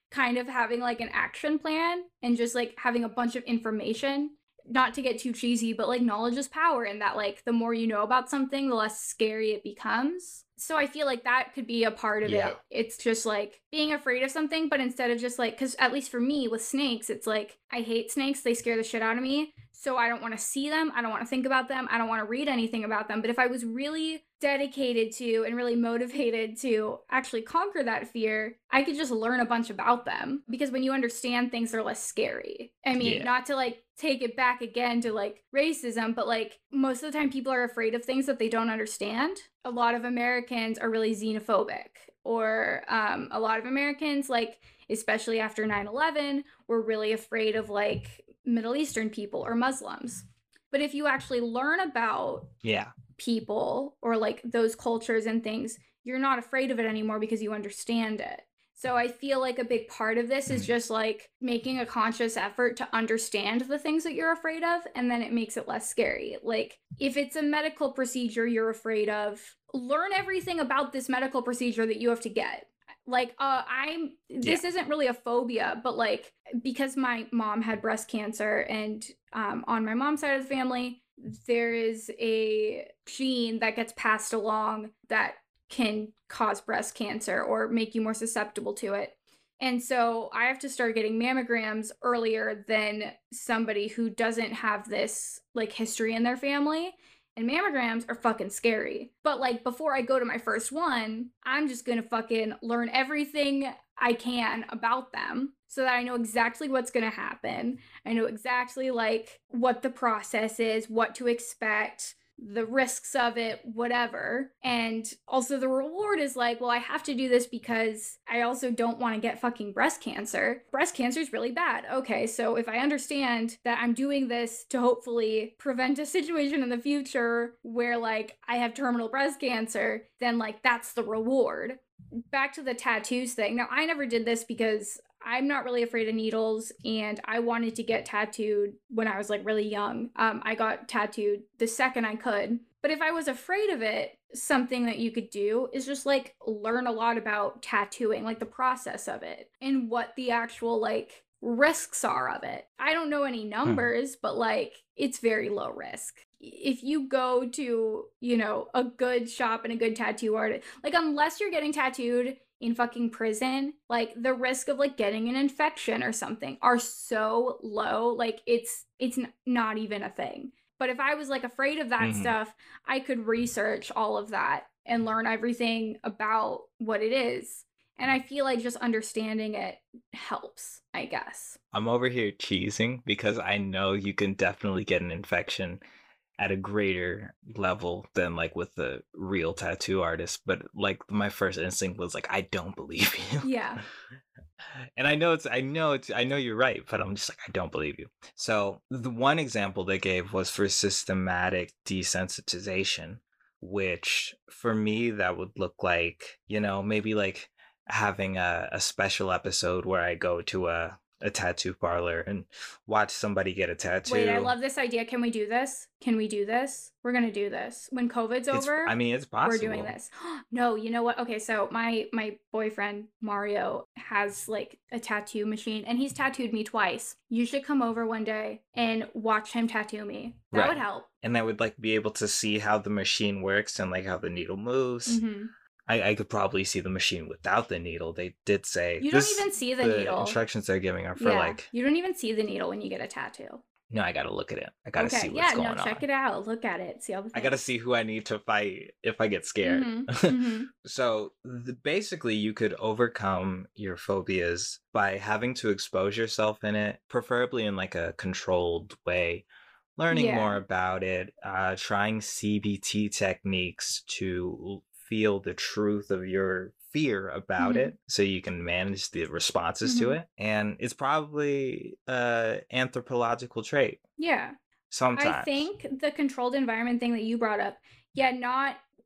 kind of having like an action plan and just like having a bunch of information. Not to get too cheesy, but like knowledge is power, and that like the more you know about something, the less scary it becomes. So I feel like that could be a part of Yeah. it. It's just like being afraid of something, but instead of just like, because at least for me with snakes, it's like I hate snakes. They scare the shit out of me. So I don't want to see them. I don't want to think about them. I don't want to read anything about them. But if I was really dedicated to and really motivated to actually conquer that fear, I could just learn a bunch about them. Because when you understand things, they're less scary. I mean, Yeah. not to like take it back again to like racism, but like most of the time people are afraid of things that they don't understand. A lot of Americans are really xenophobic, or um, a lot of Americans, like especially after nine eleven, were really afraid of like Middle Eastern people or Muslims. But if you actually learn about Yeah. people or like those cultures and things, you're not afraid of it anymore because you understand it. So I feel like a big part of this is Mhm. just like making a conscious effort to understand the things that you're afraid of, and then it makes it less scary. Like if it's a medical procedure you're afraid of, learn everything about this medical procedure that you have to get. Like uh I'm this Yeah. isn't really a phobia, but like because my mom had breast cancer, and um on my mom's side of the family there is a gene that gets passed along that can cause breast cancer or make you more susceptible to it. And so I have to start getting mammograms earlier than somebody who doesn't have this like history in their family. And mammograms are fucking scary. But like before I go to my first one, I'm just gonna fucking learn everything I can about them so that I know exactly what's gonna happen. I know exactly like what the process is, what to expect, the risks of it, whatever. And also the reward is like, well, I have to do this because I also don't want to get fucking breast cancer. Breast cancer is really bad. Okay, so if I understand that I'm doing this to hopefully prevent a situation in the future where like I have terminal breast cancer, then like that's the reward. Back to the tattoos thing. Now, I never did this because I'm not really afraid of needles, and I wanted to get tattooed when I was like really young. Um, I got tattooed the second I could. But if I was afraid of it, something that you could do is just like learn a lot about tattooing, like the process of it and what the actual like risks are of it. I don't know any numbers, hmm. but like it's very low risk. If you go to, you know, a good shop and a good tattoo artist, like unless you're getting tattooed in fucking prison, like the risk of like getting an infection or something are so low, like it's it's n- not even a thing. But if I was like afraid of that mm-hmm. stuff, I could research all of that and learn everything about what it is. And I feel like just understanding it helps, I guess. I'm over here cheesing because I know you can definitely get an infection at a greater level than like with the real tattoo artist. But like my first instinct was like, I don't believe you. Yeah. And I know it's, I know it's, I know you're right, but I'm just like, I don't believe you. So the one example they gave was for systematic desensitization, which for me, that would look like, you know, maybe like having a, a special episode where I go to a, a tattoo parlor and watch somebody get a tattoo. Wait, I love this idea. Can we do this? Can we do this? We're gonna do this when COVID's It's, over. I mean, it's possible. We're doing this. No, you know what? Okay, so my my boyfriend Mario has like a tattoo machine, and he's tattooed me twice. You should come over one day and watch him tattoo me. That Right. would help. And I would like be able to see how the machine works and like how the needle moves. Mm-hmm. I, I could probably see the machine without the needle. They did say you don't even see the, the needle. Instructions they're giving are for yeah, like. You don't even see the needle when you get a tattoo. No, I gotta look at it. I gotta okay. see what's yeah, going no, on. check it out. Look at it. See all the things. I gotta see who I need to fight if I get scared. Mm-hmm. Mm-hmm. So the, basically, you could overcome your phobias by having to expose yourself in it, preferably in like a controlled way. Learning Yeah. more about it, uh, trying C B T techniques to feel the truth of your fear about Mhm. it so you can manage the responses to Mhm. it. And it's probably an anthropological trait Yeah. sometimes. I think the controlled environment thing that you brought up, yeah, not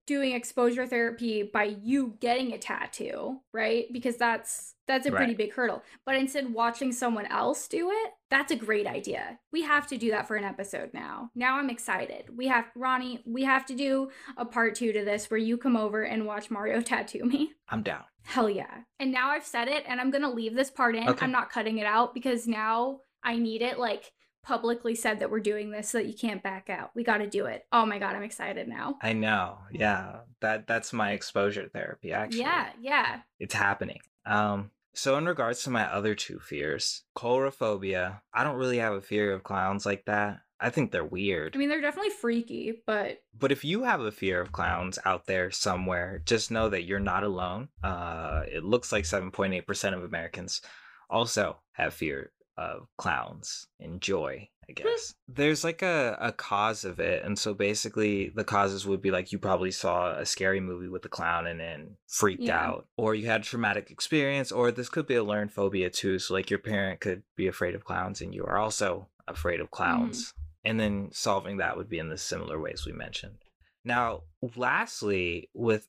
doing exposure therapy by you getting a tattoo, right? Because that's that's a pretty Right. big hurdle. But instead watching someone else do it, that's a great idea. We have to do that for an episode now. Now I'm excited. We have Ronnie, we have to do a part two to this where you come over and watch Mario tattoo me. I'm down. Hell yeah. And now I've said it and I'm going to leave this part in. Okay. I'm not cutting it out because now I need it like publicly said that we're doing this so that you can't back out. We got to do it. Oh my God, I'm excited now. I know. Yeah. That that's my exposure therapy, actually. Yeah, yeah. It's happening. Um, so in regards to my other two fears, coulrophobia, I don't really have a fear of clowns like that. I think they're weird. I mean, they're definitely freaky, but But if you have a fear of clowns out there somewhere, just know that you're not alone. Uh, it looks like seven point eight percent of Americans also have fear of clowns and joy, I guess. There's like a, a cause of it. And so basically the causes would be like you probably saw a scary movie with a clown and then freaked Yeah. out, or you had a traumatic experience, or this could be a learned phobia too. So like your parent could be afraid of clowns and you are also afraid of clowns. And then solving that would be in the similar ways we mentioned. Now, lastly, with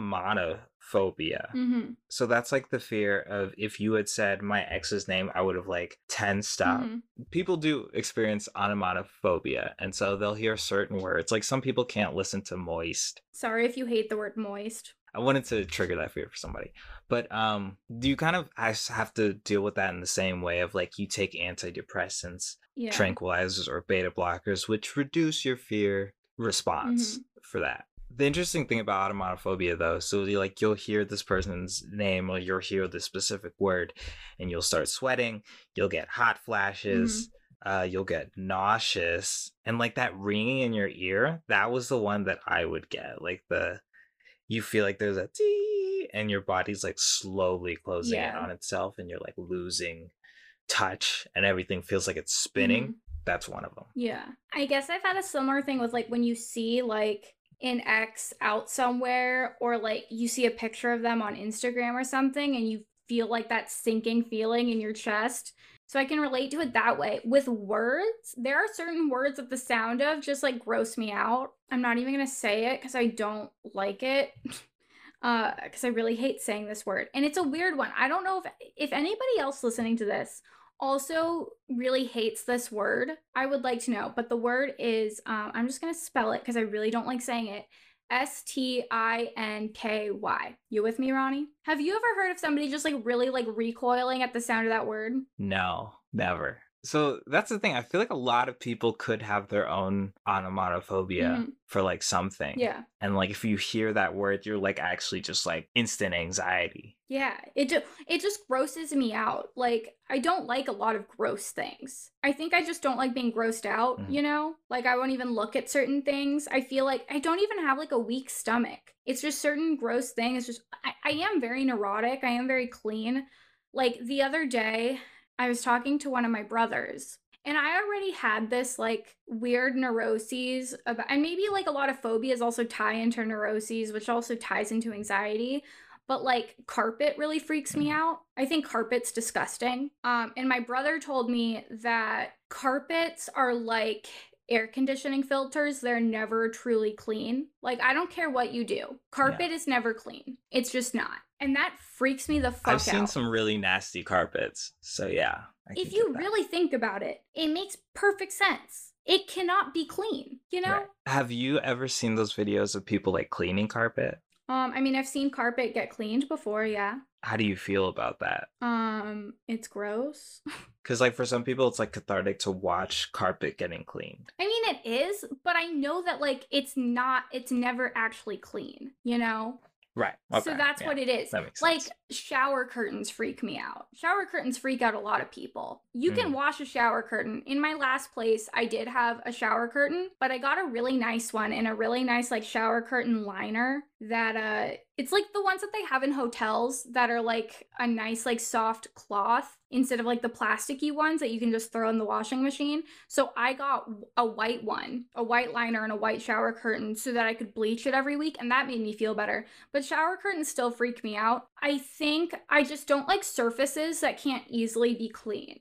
onomatophobia, mm-hmm. so that's like the fear of if you had said my ex's name, I would have like tensed up. Mhm. People do experience onomatophobia, and so they'll hear certain words. Like some people can't listen to moist. Sorry if you hate the word moist. I wanted to trigger that fear for somebody. But um, do you kind of has- have to deal with that in the same way of like you take antidepressants, Yeah. tranquilizers, or beta blockers, which reduce your fear response for that? The interesting thing about onomatophobia, though, so you like you'll hear this person's name or you'll hear the specific word, and you'll start sweating. You'll get hot flashes. Uh, you'll get nauseous, and like that ringing in your ear. That was the one that I would get. Like the you feel like there's a tee, and your body's like slowly closing in Yeah. on itself, and you're like losing touch, and everything feels like it's spinning. Mhm. That's one of them. Yeah. I guess I've had a similar thing with like when you see like an ex out somewhere or like you see a picture of them on Instagram or something and you feel like that sinking feeling in your chest. So I can relate to it that way. With words, there are certain words that the sound of just like gross me out. I'm not even going to say it because I don't like it. Uh, because I really hate saying this word. And it's a weird one. I don't know if if anybody else listening to this also really hates this word. I would like to know. But the word is, um, I'm just going to spell it because I really don't like saying it. S T I N K Y. You with me, Ronnie? Have you ever heard of somebody just like really like recoiling at the sound of that word? No, never. So that's the thing. I feel like a lot of people could have their own onomatophobia Mhm. for like something. Yeah. And like if you hear that word, you're like actually just like instant anxiety. Yeah, it ju- it just grosses me out. Like I don't like a lot of gross things. I think I just don't like being grossed out, Mhm. you know? Like I won't even look at certain things. I feel like I don't even have like a weak stomach. It's just certain gross things. It's just I, I am very neurotic. I am very clean. Like the other day, I was talking to one of my brothers and I already had this like weird neuroses about, and maybe like a lot of phobias also tie into neuroses, which also ties into anxiety. But like carpet really freaks me Mhm. out. I think carpet's disgusting. Um, and my brother told me that carpets are like air conditioning filters. They're never truly clean. Like I don't care what you do. Carpet is never clean. It's just not. And that freaks me the fuck I've out. seen some really nasty carpets. So yeah. I can If you get that. really think about it, it makes perfect sense. It cannot be clean, you know? Right. Have you ever seen those videos of people like cleaning carpet? Um, I mean, I've seen carpet get cleaned before, yeah. How do you feel about that? Um, it's gross. Because like for some people, it's like cathartic to watch carpet getting cleaned. I mean, it is, but I know that like it's not, it's never actually clean, you know? Right. So Okay, that's yeah, what it is. that makes Like sense. shower curtains freak me out. Shower curtains freak out a lot of people. You can Mm. wash a shower curtain. In my last place, I did have a shower curtain, but I got a really nice one and a really nice like shower curtain liner that uh it's like the ones that they have in hotels that are like a nice like soft cloth instead of like the plasticky ones that you can just throw in the washing machine. So I got a white one, a white liner and a white shower curtain so that I could bleach it every week, and that made me feel better. But shower curtains still freak me out. I think I just don't like surfaces that can't easily be cleaned.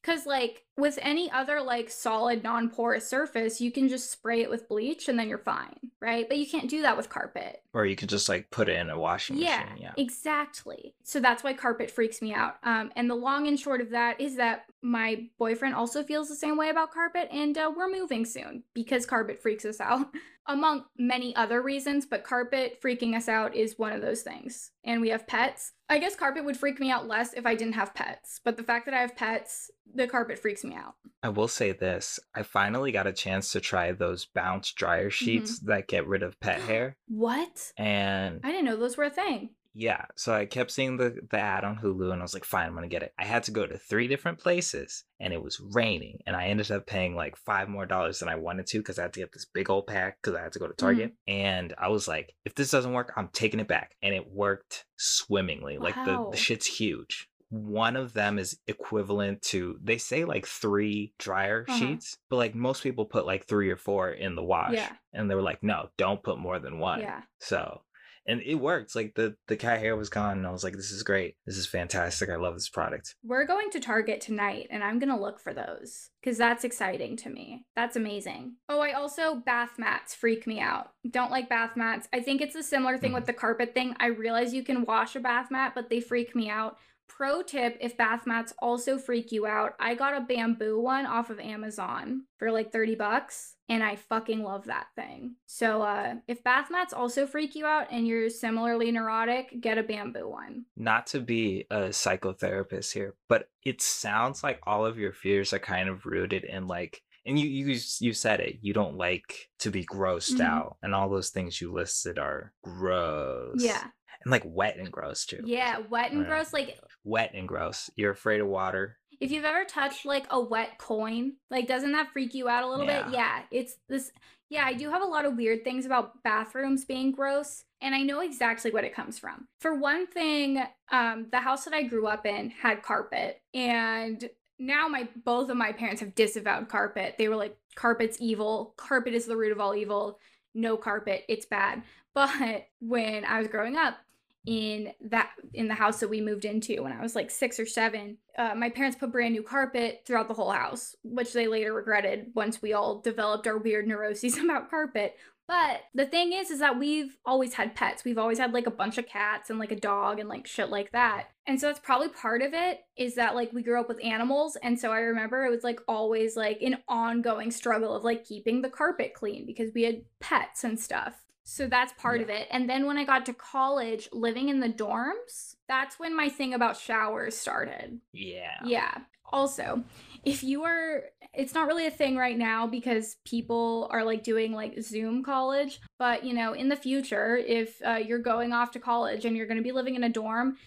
Because, like, with any other, like, solid, non-porous surface, you can just spray it with bleach and then you're fine, right? But you can't do that with carpet. Or you could just, like, put it in a washing Yeah, machine. Yeah, exactly. So that's why carpet freaks me out. Um, and the long and short of that is that my boyfriend also feels the same way about carpet, and uh, we're moving soon because carpet freaks us out, among many other reasons, but carpet freaking us out is one of those things. And we have pets. I guess carpet would freak me out less if I didn't have pets, but the fact that I have pets, the carpet freaks me out. I will say this. I finally got a chance to try those bounce dryer sheets that get rid of pet hair. What? And I didn't know those were a thing. yeah, so I kept seeing the, the ad on Hulu and I was like, fine, I'm going to get it. I had to go to three different places and it was raining. And I ended up paying like five more dollars than I wanted to because I had to get this big old pack because I had to go to Target. Mm. And I was like, if this doesn't work, I'm taking it back. And it worked swimmingly. Wow. Like the, the shit's huge. One of them is equivalent to, they say like three dryer uh-huh. sheets, but like most people put like three or four in the wash. Yeah. And they were like, no, don't put more than one. Yeah. So... and it worked. Like the, the cat hair was gone and I was like, this is great. This is fantastic. I love this product. We're going to Target tonight and I'm going to look for those because that's exciting to me. That's amazing. Oh, I also, bath mats freak me out. Don't like bath mats. I think it's a similar thing mm. with the carpet thing. I realize you can wash a bath mat, but they freak me out. Pro tip, if bath mats also freak you out, I got a bamboo one off of Amazon for like thirty bucks. And I fucking love that thing. So uh, if bath mats also freak you out and you're similarly neurotic, get a bamboo one. Not to be a psychotherapist here, but it sounds like all of your fears are kind of rooted in like, and you you you said it, you don't like to be grossed mm-hmm. out. And all those things you listed are gross. Yeah. And like wet and gross too. Yeah, wet and right. gross. Like wet and gross. You're afraid of water. If you've ever touched like a wet coin, like doesn't that freak you out a little yeah. bit? Yeah, it's this. Yeah, I do have a lot of weird things about bathrooms being gross, and I know exactly what it comes from. For one thing, um, the house that I grew up in had carpet, and now my both of my parents have disavowed carpet. They were like, carpet's evil. Carpet is the root of all evil. No carpet, it's bad. But when I was growing up, in that in the house that we moved into when I was like six or seven, uh, my parents put brand new carpet throughout the whole house, which they later regretted once we all developed our weird neuroses about carpet. But the thing is, is that we've always had pets. We've always had like a bunch of cats and like a dog and like shit like that. And so that's probably part of it, is that like we grew up with animals. And so I remember it was like always like an ongoing struggle of like keeping the carpet clean because we had pets and stuff. So that's part yeah. of it. And then when I got to college, living in the dorms, that's when my thing about showers started. Yeah. Yeah. Also, if you are, it's not really a thing right now because people are like doing like Zoom college. But, you know, in the future, if uh, you're going off to college and you're going to be living in a dorm,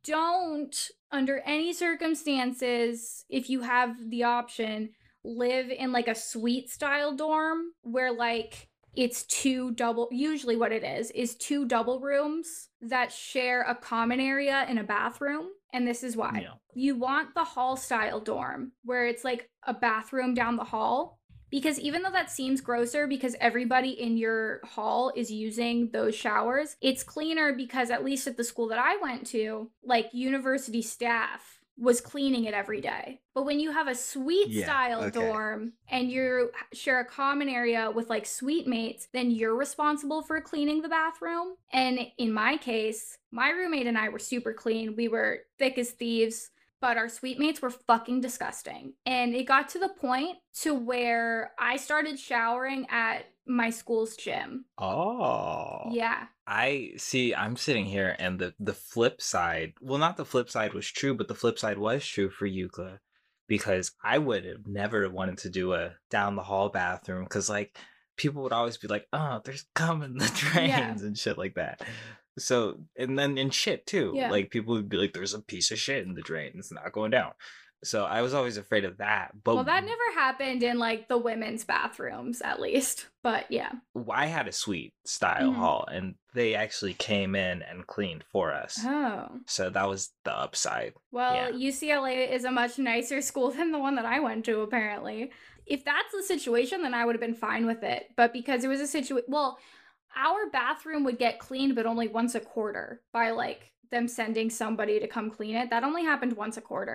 don't, under any circumstances, if you have the option, live in like a suite style dorm where like it's two double, usually what it is, is two double rooms that share a common area and a bathroom. And this is why. Yeah. You want the hall style dorm where it's like a bathroom down the hall. Because even though that seems grosser because everybody in your hall is using those showers, it's cleaner because at least at the school that I went to, like university staff was cleaning it every day. But when you have a suite yeah, style okay. dorm and you share a common area with like suite mates, then you're responsible for cleaning the bathroom. And in my case, my roommate and I were super clean. We were thick as thieves, but our suite mates were fucking disgusting. And it got to the point to where I started showering at my school's gym. Oh. Yeah. I see, I'm sitting here and the, the flip side, well, not the flip side was true, but the flip side was true for Euclid, because I would have never wanted to do a down the hall bathroom because like people would always be like, oh, there's cum in the drains yeah. and shit like that. So, and then in shit too, yeah. like people would be like, there's a piece of shit in the drain. It's not going down. So I was always afraid of that. But well, that never happened in like the women's bathrooms, at least. But yeah, I had a suite style mm-hmm. hall, and they actually came in and cleaned for us. Oh, so that was the upside. Well, yeah. U C L A is a much nicer school than the one that I went to, apparently. If that's the situation, then I would have been fine with it. But because it was a situation, well, our bathroom would get cleaned, but only once a quarter by like them sending somebody to come clean it. That only happened once a quarter.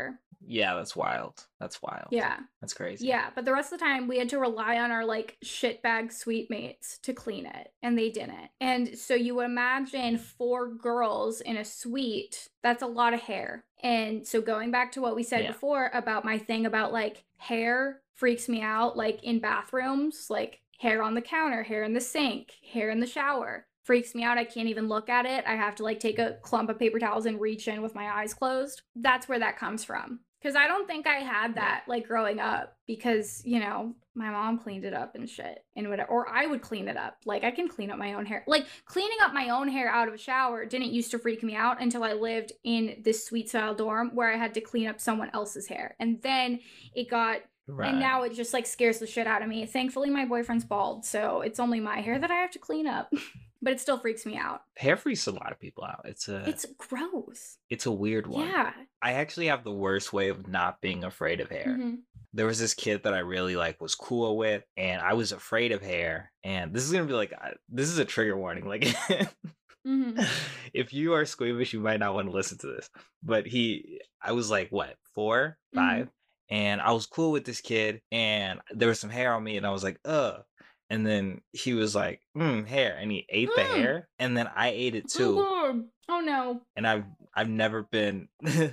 Yeah, that's wild. That's wild. Yeah. That's crazy. Yeah, but the rest of the time we had to rely on our like shitbag suite mates to clean it, and they didn't. And so you would imagine four girls in a suite, that's a lot of hair. And so going back to what we said Yeah. before about my thing about like hair freaks me out, like in bathrooms, like hair on the counter, hair in the sink, hair in the shower. Freaks me out. I can't even look at it. I have to like take a clump of paper towels and reach in with my eyes closed. That's where that comes from. Because I don't think I had that like growing up because, you know, my mom cleaned it up and shit and whatever. Or I would clean it up. Like I can clean up my own hair. Like cleaning up my own hair out of a shower didn't used to freak me out until I lived in this suite style dorm where I had to clean up someone else's hair. And then it got... Right. And now it just like scares the shit out of me. Thankfully, my boyfriend's bald, so it's only my hair that I have to clean up. But it still freaks me out. Hair freaks a lot of people out. It's a It's gross. It's a weird one. Yeah. I actually have the worst way of not being afraid of hair. Mm-hmm. There was this kid that I really like was cool with, and I was afraid of hair. And this is gonna be like uh, this is a trigger warning. Like mm-hmm. If you are squeamish, you might not want to listen to this. But he I was like what, four, five? Mm-hmm. And I was cool with this kid, and there was some hair on me, and I was like, ugh. And then he was like, mm, hair, and he ate mm. the hair, and then I ate it too. Oh, oh no. And I've I've never been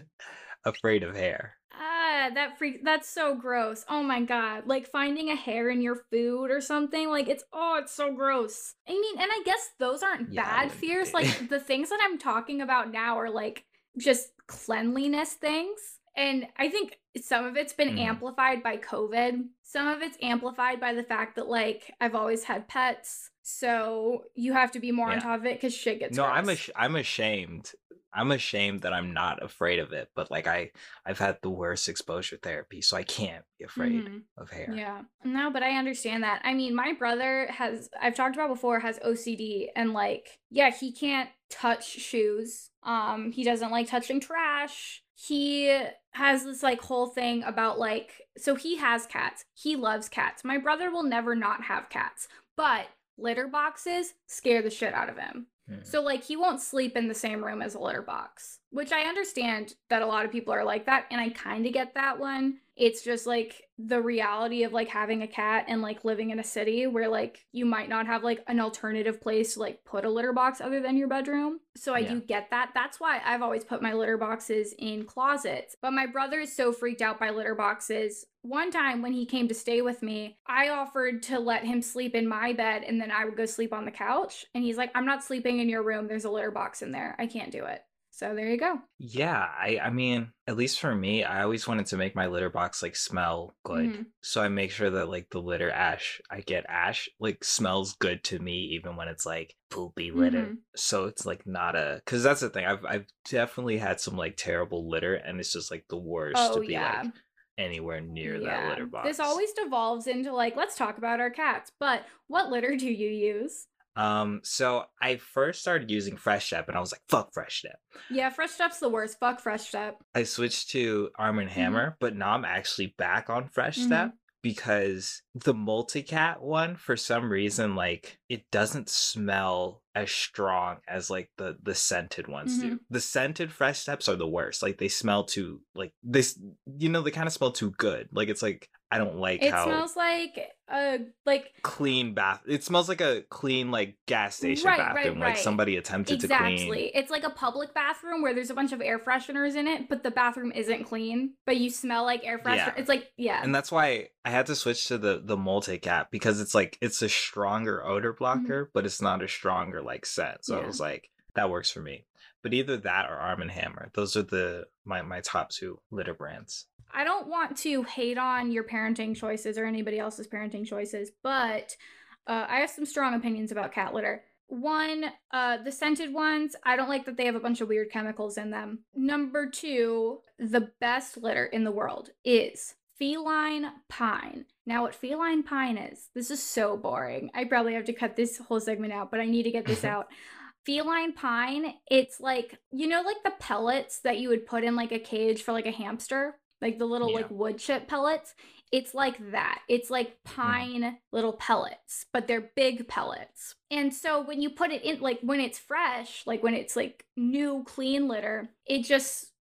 afraid of hair. Ah, that freak that's so gross. Oh my god. Like finding a hair in your food or something, like it's oh, it's so gross. I mean, and I guess those aren't yeah, bad fears. Like the things that I'm talking about now are like just cleanliness things. And I think some of it's been mm. amplified by COVID. Some of it's amplified by the fact that, like, I've always had pets. So you have to be more yeah. on top of it because shit gets No, gross. I'm ash- I'm ashamed. I'm ashamed that I'm not afraid of it. But, like, I, I've had the worst exposure therapy, so I can't be afraid mm-hmm. of hair. Yeah. No, but I understand that. I mean, my brother has, I've talked about before, has O C D. And, like, yeah, he can't touch shoes. Um, he doesn't like touching trash. He has this like whole thing about like, so he has cats. He loves cats. My brother will never not have cats, but litter boxes scare the shit out of him. Mm. So like he won't sleep in the same room as a litter box, which I understand that a lot of people are like that. And I kind of get that one. It's just like the reality of like having a cat and like living in a city where like you might not have like an alternative place to like put a litter box other than your bedroom. So I yeah. do get that. That's why I've always put my litter boxes in closets. But my brother is so freaked out by litter boxes. One time when he came to stay with me, I offered to let him sleep in my bed and then I would go sleep on the couch. And he's like, I'm not sleeping in your room. There's a litter box in there. I can't do it. So there you go. Yeah, I, I mean, at least for me, I always wanted to make my litter box like smell good. Mm-hmm. So I make sure that like the litter ash, I get ash, like smells good to me even when it's like poopy litter. Mm-hmm. So it's like not a, because that's the thing. I've I've definitely had some like terrible litter, and it's just like the worst oh, to be yeah. like anywhere near yeah. that litter box. This always devolves into like, let's talk about our cats. But what litter do you use? Um, so I first started using Fresh Step, and I was like, fuck Fresh Step. Yeah, Fresh Step's the worst. Fuck Fresh Step. I switched to Arm and Hammer, mm-hmm. but now I'm actually back on Fresh mm-hmm. Step because the Multicat one, for some reason, like, it doesn't smell as strong as like the the scented ones mm-hmm. do. The scented Fresh Steps are the worst. Like they smell too like this, you know, they kind of smell too good. Like it's like I don't like it how it smells like a like clean bath. It smells like a clean like gas station right, bathroom. Right, right. Like somebody attempted exactly. to clean. Exactly. It's like a public bathroom where there's a bunch of air fresheners in it, but the bathroom isn't clean. But you smell like air freshener. Yeah. It's like yeah. And that's why I had to switch to the the Multicat because it's like it's a stronger odor blocker, mm-hmm. but it's not a stronger like scent. So yeah. I was like, that works for me. But either that or Arm and Hammer. Those are the my my top two litter brands. I don't want to hate on your parenting choices or anybody else's parenting choices, but uh, I have some strong opinions about cat litter. One, uh, the scented ones, I don't like that they have a bunch of weird chemicals in them. Number two, the best litter in the world is feline pine. Now, what feline pine is, this is so boring. I probably have to cut this whole segment out, but I need to get this out. Feline pine, it's like, you know, like the pellets that you would put in like a cage for like a hamster? Like the little yeah. like wood chip pellets. It's like that. It's like pine mm. little pellets, but they're big pellets. And so when you put it in, like when it's fresh, like when it's like new clean litter, it just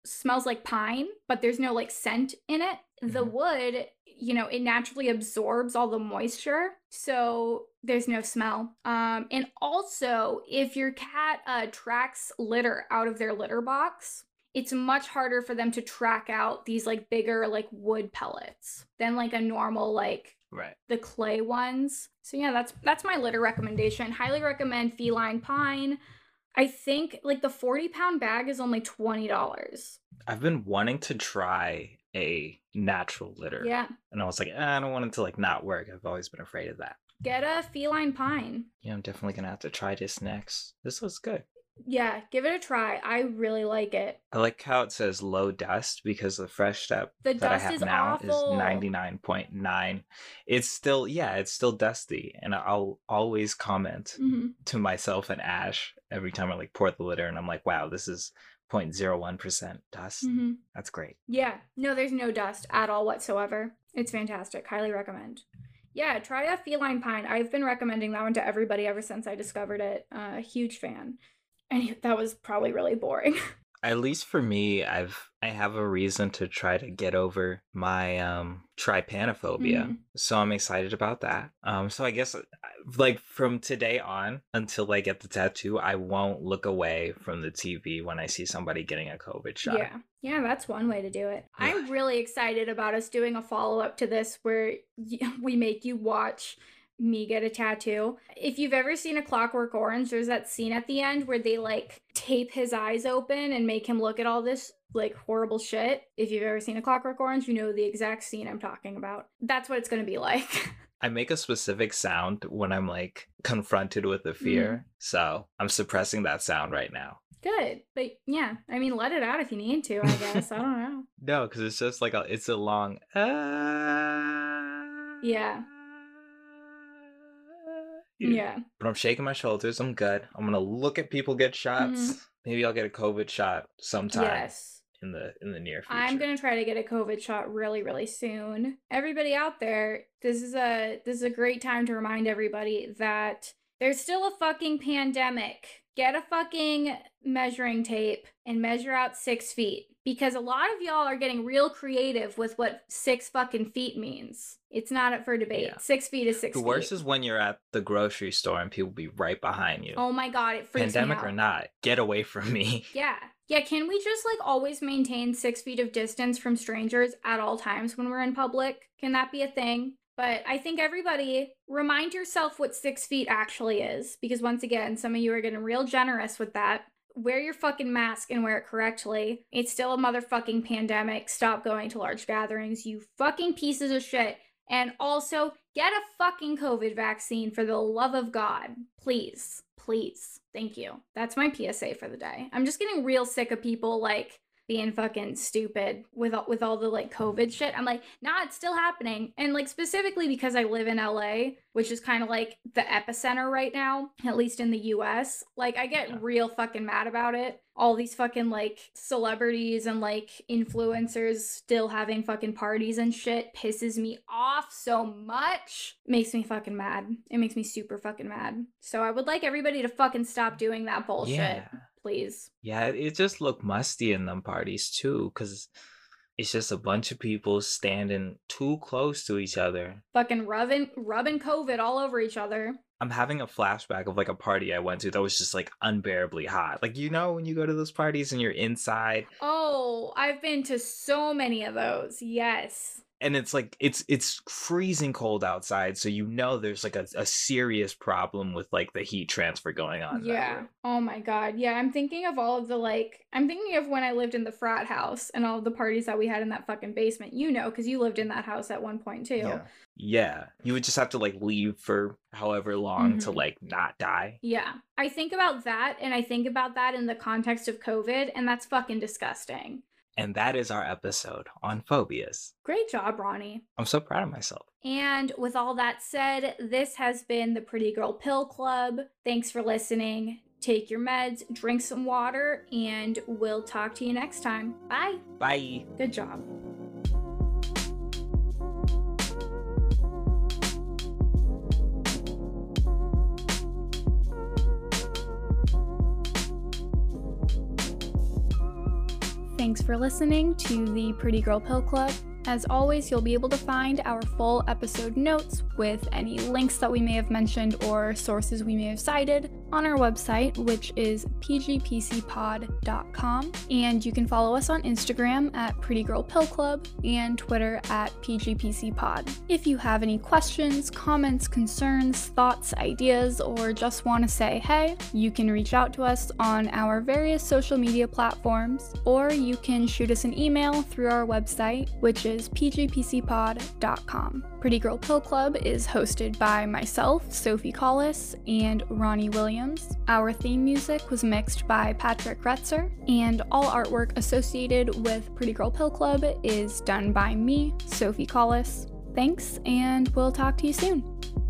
smells like pine, but there's no like scent in it. Mm-hmm. The wood, you know, it naturally absorbs all the moisture, so there's no smell. Um, and also, if your cat uh, tracks litter out of their litter box, it's much harder for them to track out these like bigger like wood pellets than like a normal like right the clay ones. So yeah, that's that's my litter recommendation. Highly recommend feline pine. I think like the forty pound bag is only twenty dollars. I've been wanting to try a natural litter. Yeah. And I was like, eh, I don't want it to like not work. I've always been afraid of that. Get a feline pine. Yeah, I'm definitely gonna have to try this next. This looks good. Yeah, give it a try. I really like it. I like how it says low dust because the Fresh Step the that I dust have is now awful. is ninety-nine point nine. It's still, yeah, it's still dusty. And I'll always comment Mm-hmm. to myself and Ash every time I like pour the litter and I'm like, wow, this is zero point zero one percent dust. Mm-hmm. That's great. Yeah, no, there's no dust at all whatsoever. It's fantastic. Highly recommend. Yeah, try a feline pine. I've been recommending that one to everybody ever since I discovered it. Uh, huge fan. And that was probably really boring. At least for me, I've I have a reason to try to get over my um trypanophobia. Mm-hmm. So I'm excited about that. Um so I guess like from today on until I get the tattoo, I won't look away from the T V when I see somebody getting a COVID shot. Yeah. Yeah, that's one way to do it. Yeah. I'm really excited about us doing a follow-up to this where y- we make you watch me get a tattoo. If you've ever seen A Clockwork Orange, there's that scene at the end where they like tape his eyes open and make him look at all this like horrible shit. If you've ever seen A Clockwork Orange, you know the exact scene I'm talking about. That's what it's going to be like. I make a specific sound when I'm like confronted with a fear. Mm. So I'm suppressing that sound right now. Good. But yeah, I mean, let it out if you need to, I guess. I don't know. No, because it's just like a, it's a long uh... Yeah. Yeah. But I'm shaking my shoulders. I'm good. I'm gonna look at people get shots. Mm-hmm. Maybe I'll get a COVID shot sometime Yes. in the in the near future. I'm gonna try to get a COVID shot really, really soon. Everybody out there, this is a this is a great time to remind everybody that there's still a fucking pandemic. Get a fucking measuring tape and measure out six feet. Because a lot of y'all are getting real creative with what six fucking feet means. It's not up for debate. Yeah. Six feet is six The feet. worst is when you're at the grocery store and people be right behind you. Oh my god, it freaks Pandemic me out. or not, get away from me. Yeah. Yeah, can we just like always maintain six feet of distance from strangers at all times when we're in public? Can that be a thing? But I think everybody, remind yourself what six feet actually is. Because once again, some of you are getting real generous with that. Wear your fucking mask and wear it correctly. It's still a motherfucking pandemic. Stop going to large gatherings, you fucking pieces of shit. And also, get a fucking COVID vaccine for the love of God. Please. Please. Thank you. That's my P S A for the day. I'm just getting real sick of people, like, being fucking stupid with all, with all the, like, COVID shit. I'm like, nah, it's still happening. And, like, specifically because I live in L A, which is kind of, like, the epicenter right now, at least in the U S. Like, I get Yeah. real fucking mad about it. All these fucking, like, celebrities and, like, influencers still having fucking parties and shit pisses me off so much. Makes me fucking mad. It makes me super fucking mad. So I would like everybody to fucking stop doing that bullshit. Yeah. Please. Yeah, it just looked musty in them parties too, because it's just a bunch of people standing too close to each other. Fucking rubbing, rubbing COVID all over each other. I'm having a flashback of like a party I went to that was just like unbearably hot. Like, you know, when you go to those parties and you're inside Oh, I've been to so many of those. Yes. and it's like it's it's freezing cold outside, so you know there's like a, a serious problem with like the heat transfer going on. in that Yeah. room. Oh my god. Yeah, I'm thinking of all of the like I'm thinking of when I lived in the frat house and all of the parties that we had in that fucking basement. You know, because you lived in that house at one point too. Yeah. Yeah. You would just have to like leave for however long to Mhm. like not die. Yeah. I think about that and I think about that in the context of COVID, and that's fucking disgusting. And that is our episode on phobias. Great job, Ronnie. I'm so proud of myself. And with all that said, this has been the Pretty Girl Pill Club. Thanks for listening. Take your meds, drink some water, and we'll talk to you next time. Bye. Bye. Good job. Thanks for listening to the Pretty Girl Pill Club. As always, you'll be able to find our full episode notes with any links that we may have mentioned or sources we may have cited on our website, which is p g p c pod dot com. And you can follow us on Instagram at Pretty Girl Pill Club and Twitter at p g p c pod. If you have any questions, comments, concerns, thoughts, ideas, or just want to say hey, you can reach out to us on our various social media platforms, or you can shoot us an email through our website, which is p g p c pod dot com. Pretty Girl Pill Club is hosted by myself, Sophie Collis, and Ronnie Williams. Our theme music was mixed by Patrick Retzer, and all artwork associated with Pretty Girl Pill Club is done by me, Sophie Collis. Thanks, and we'll talk to you soon.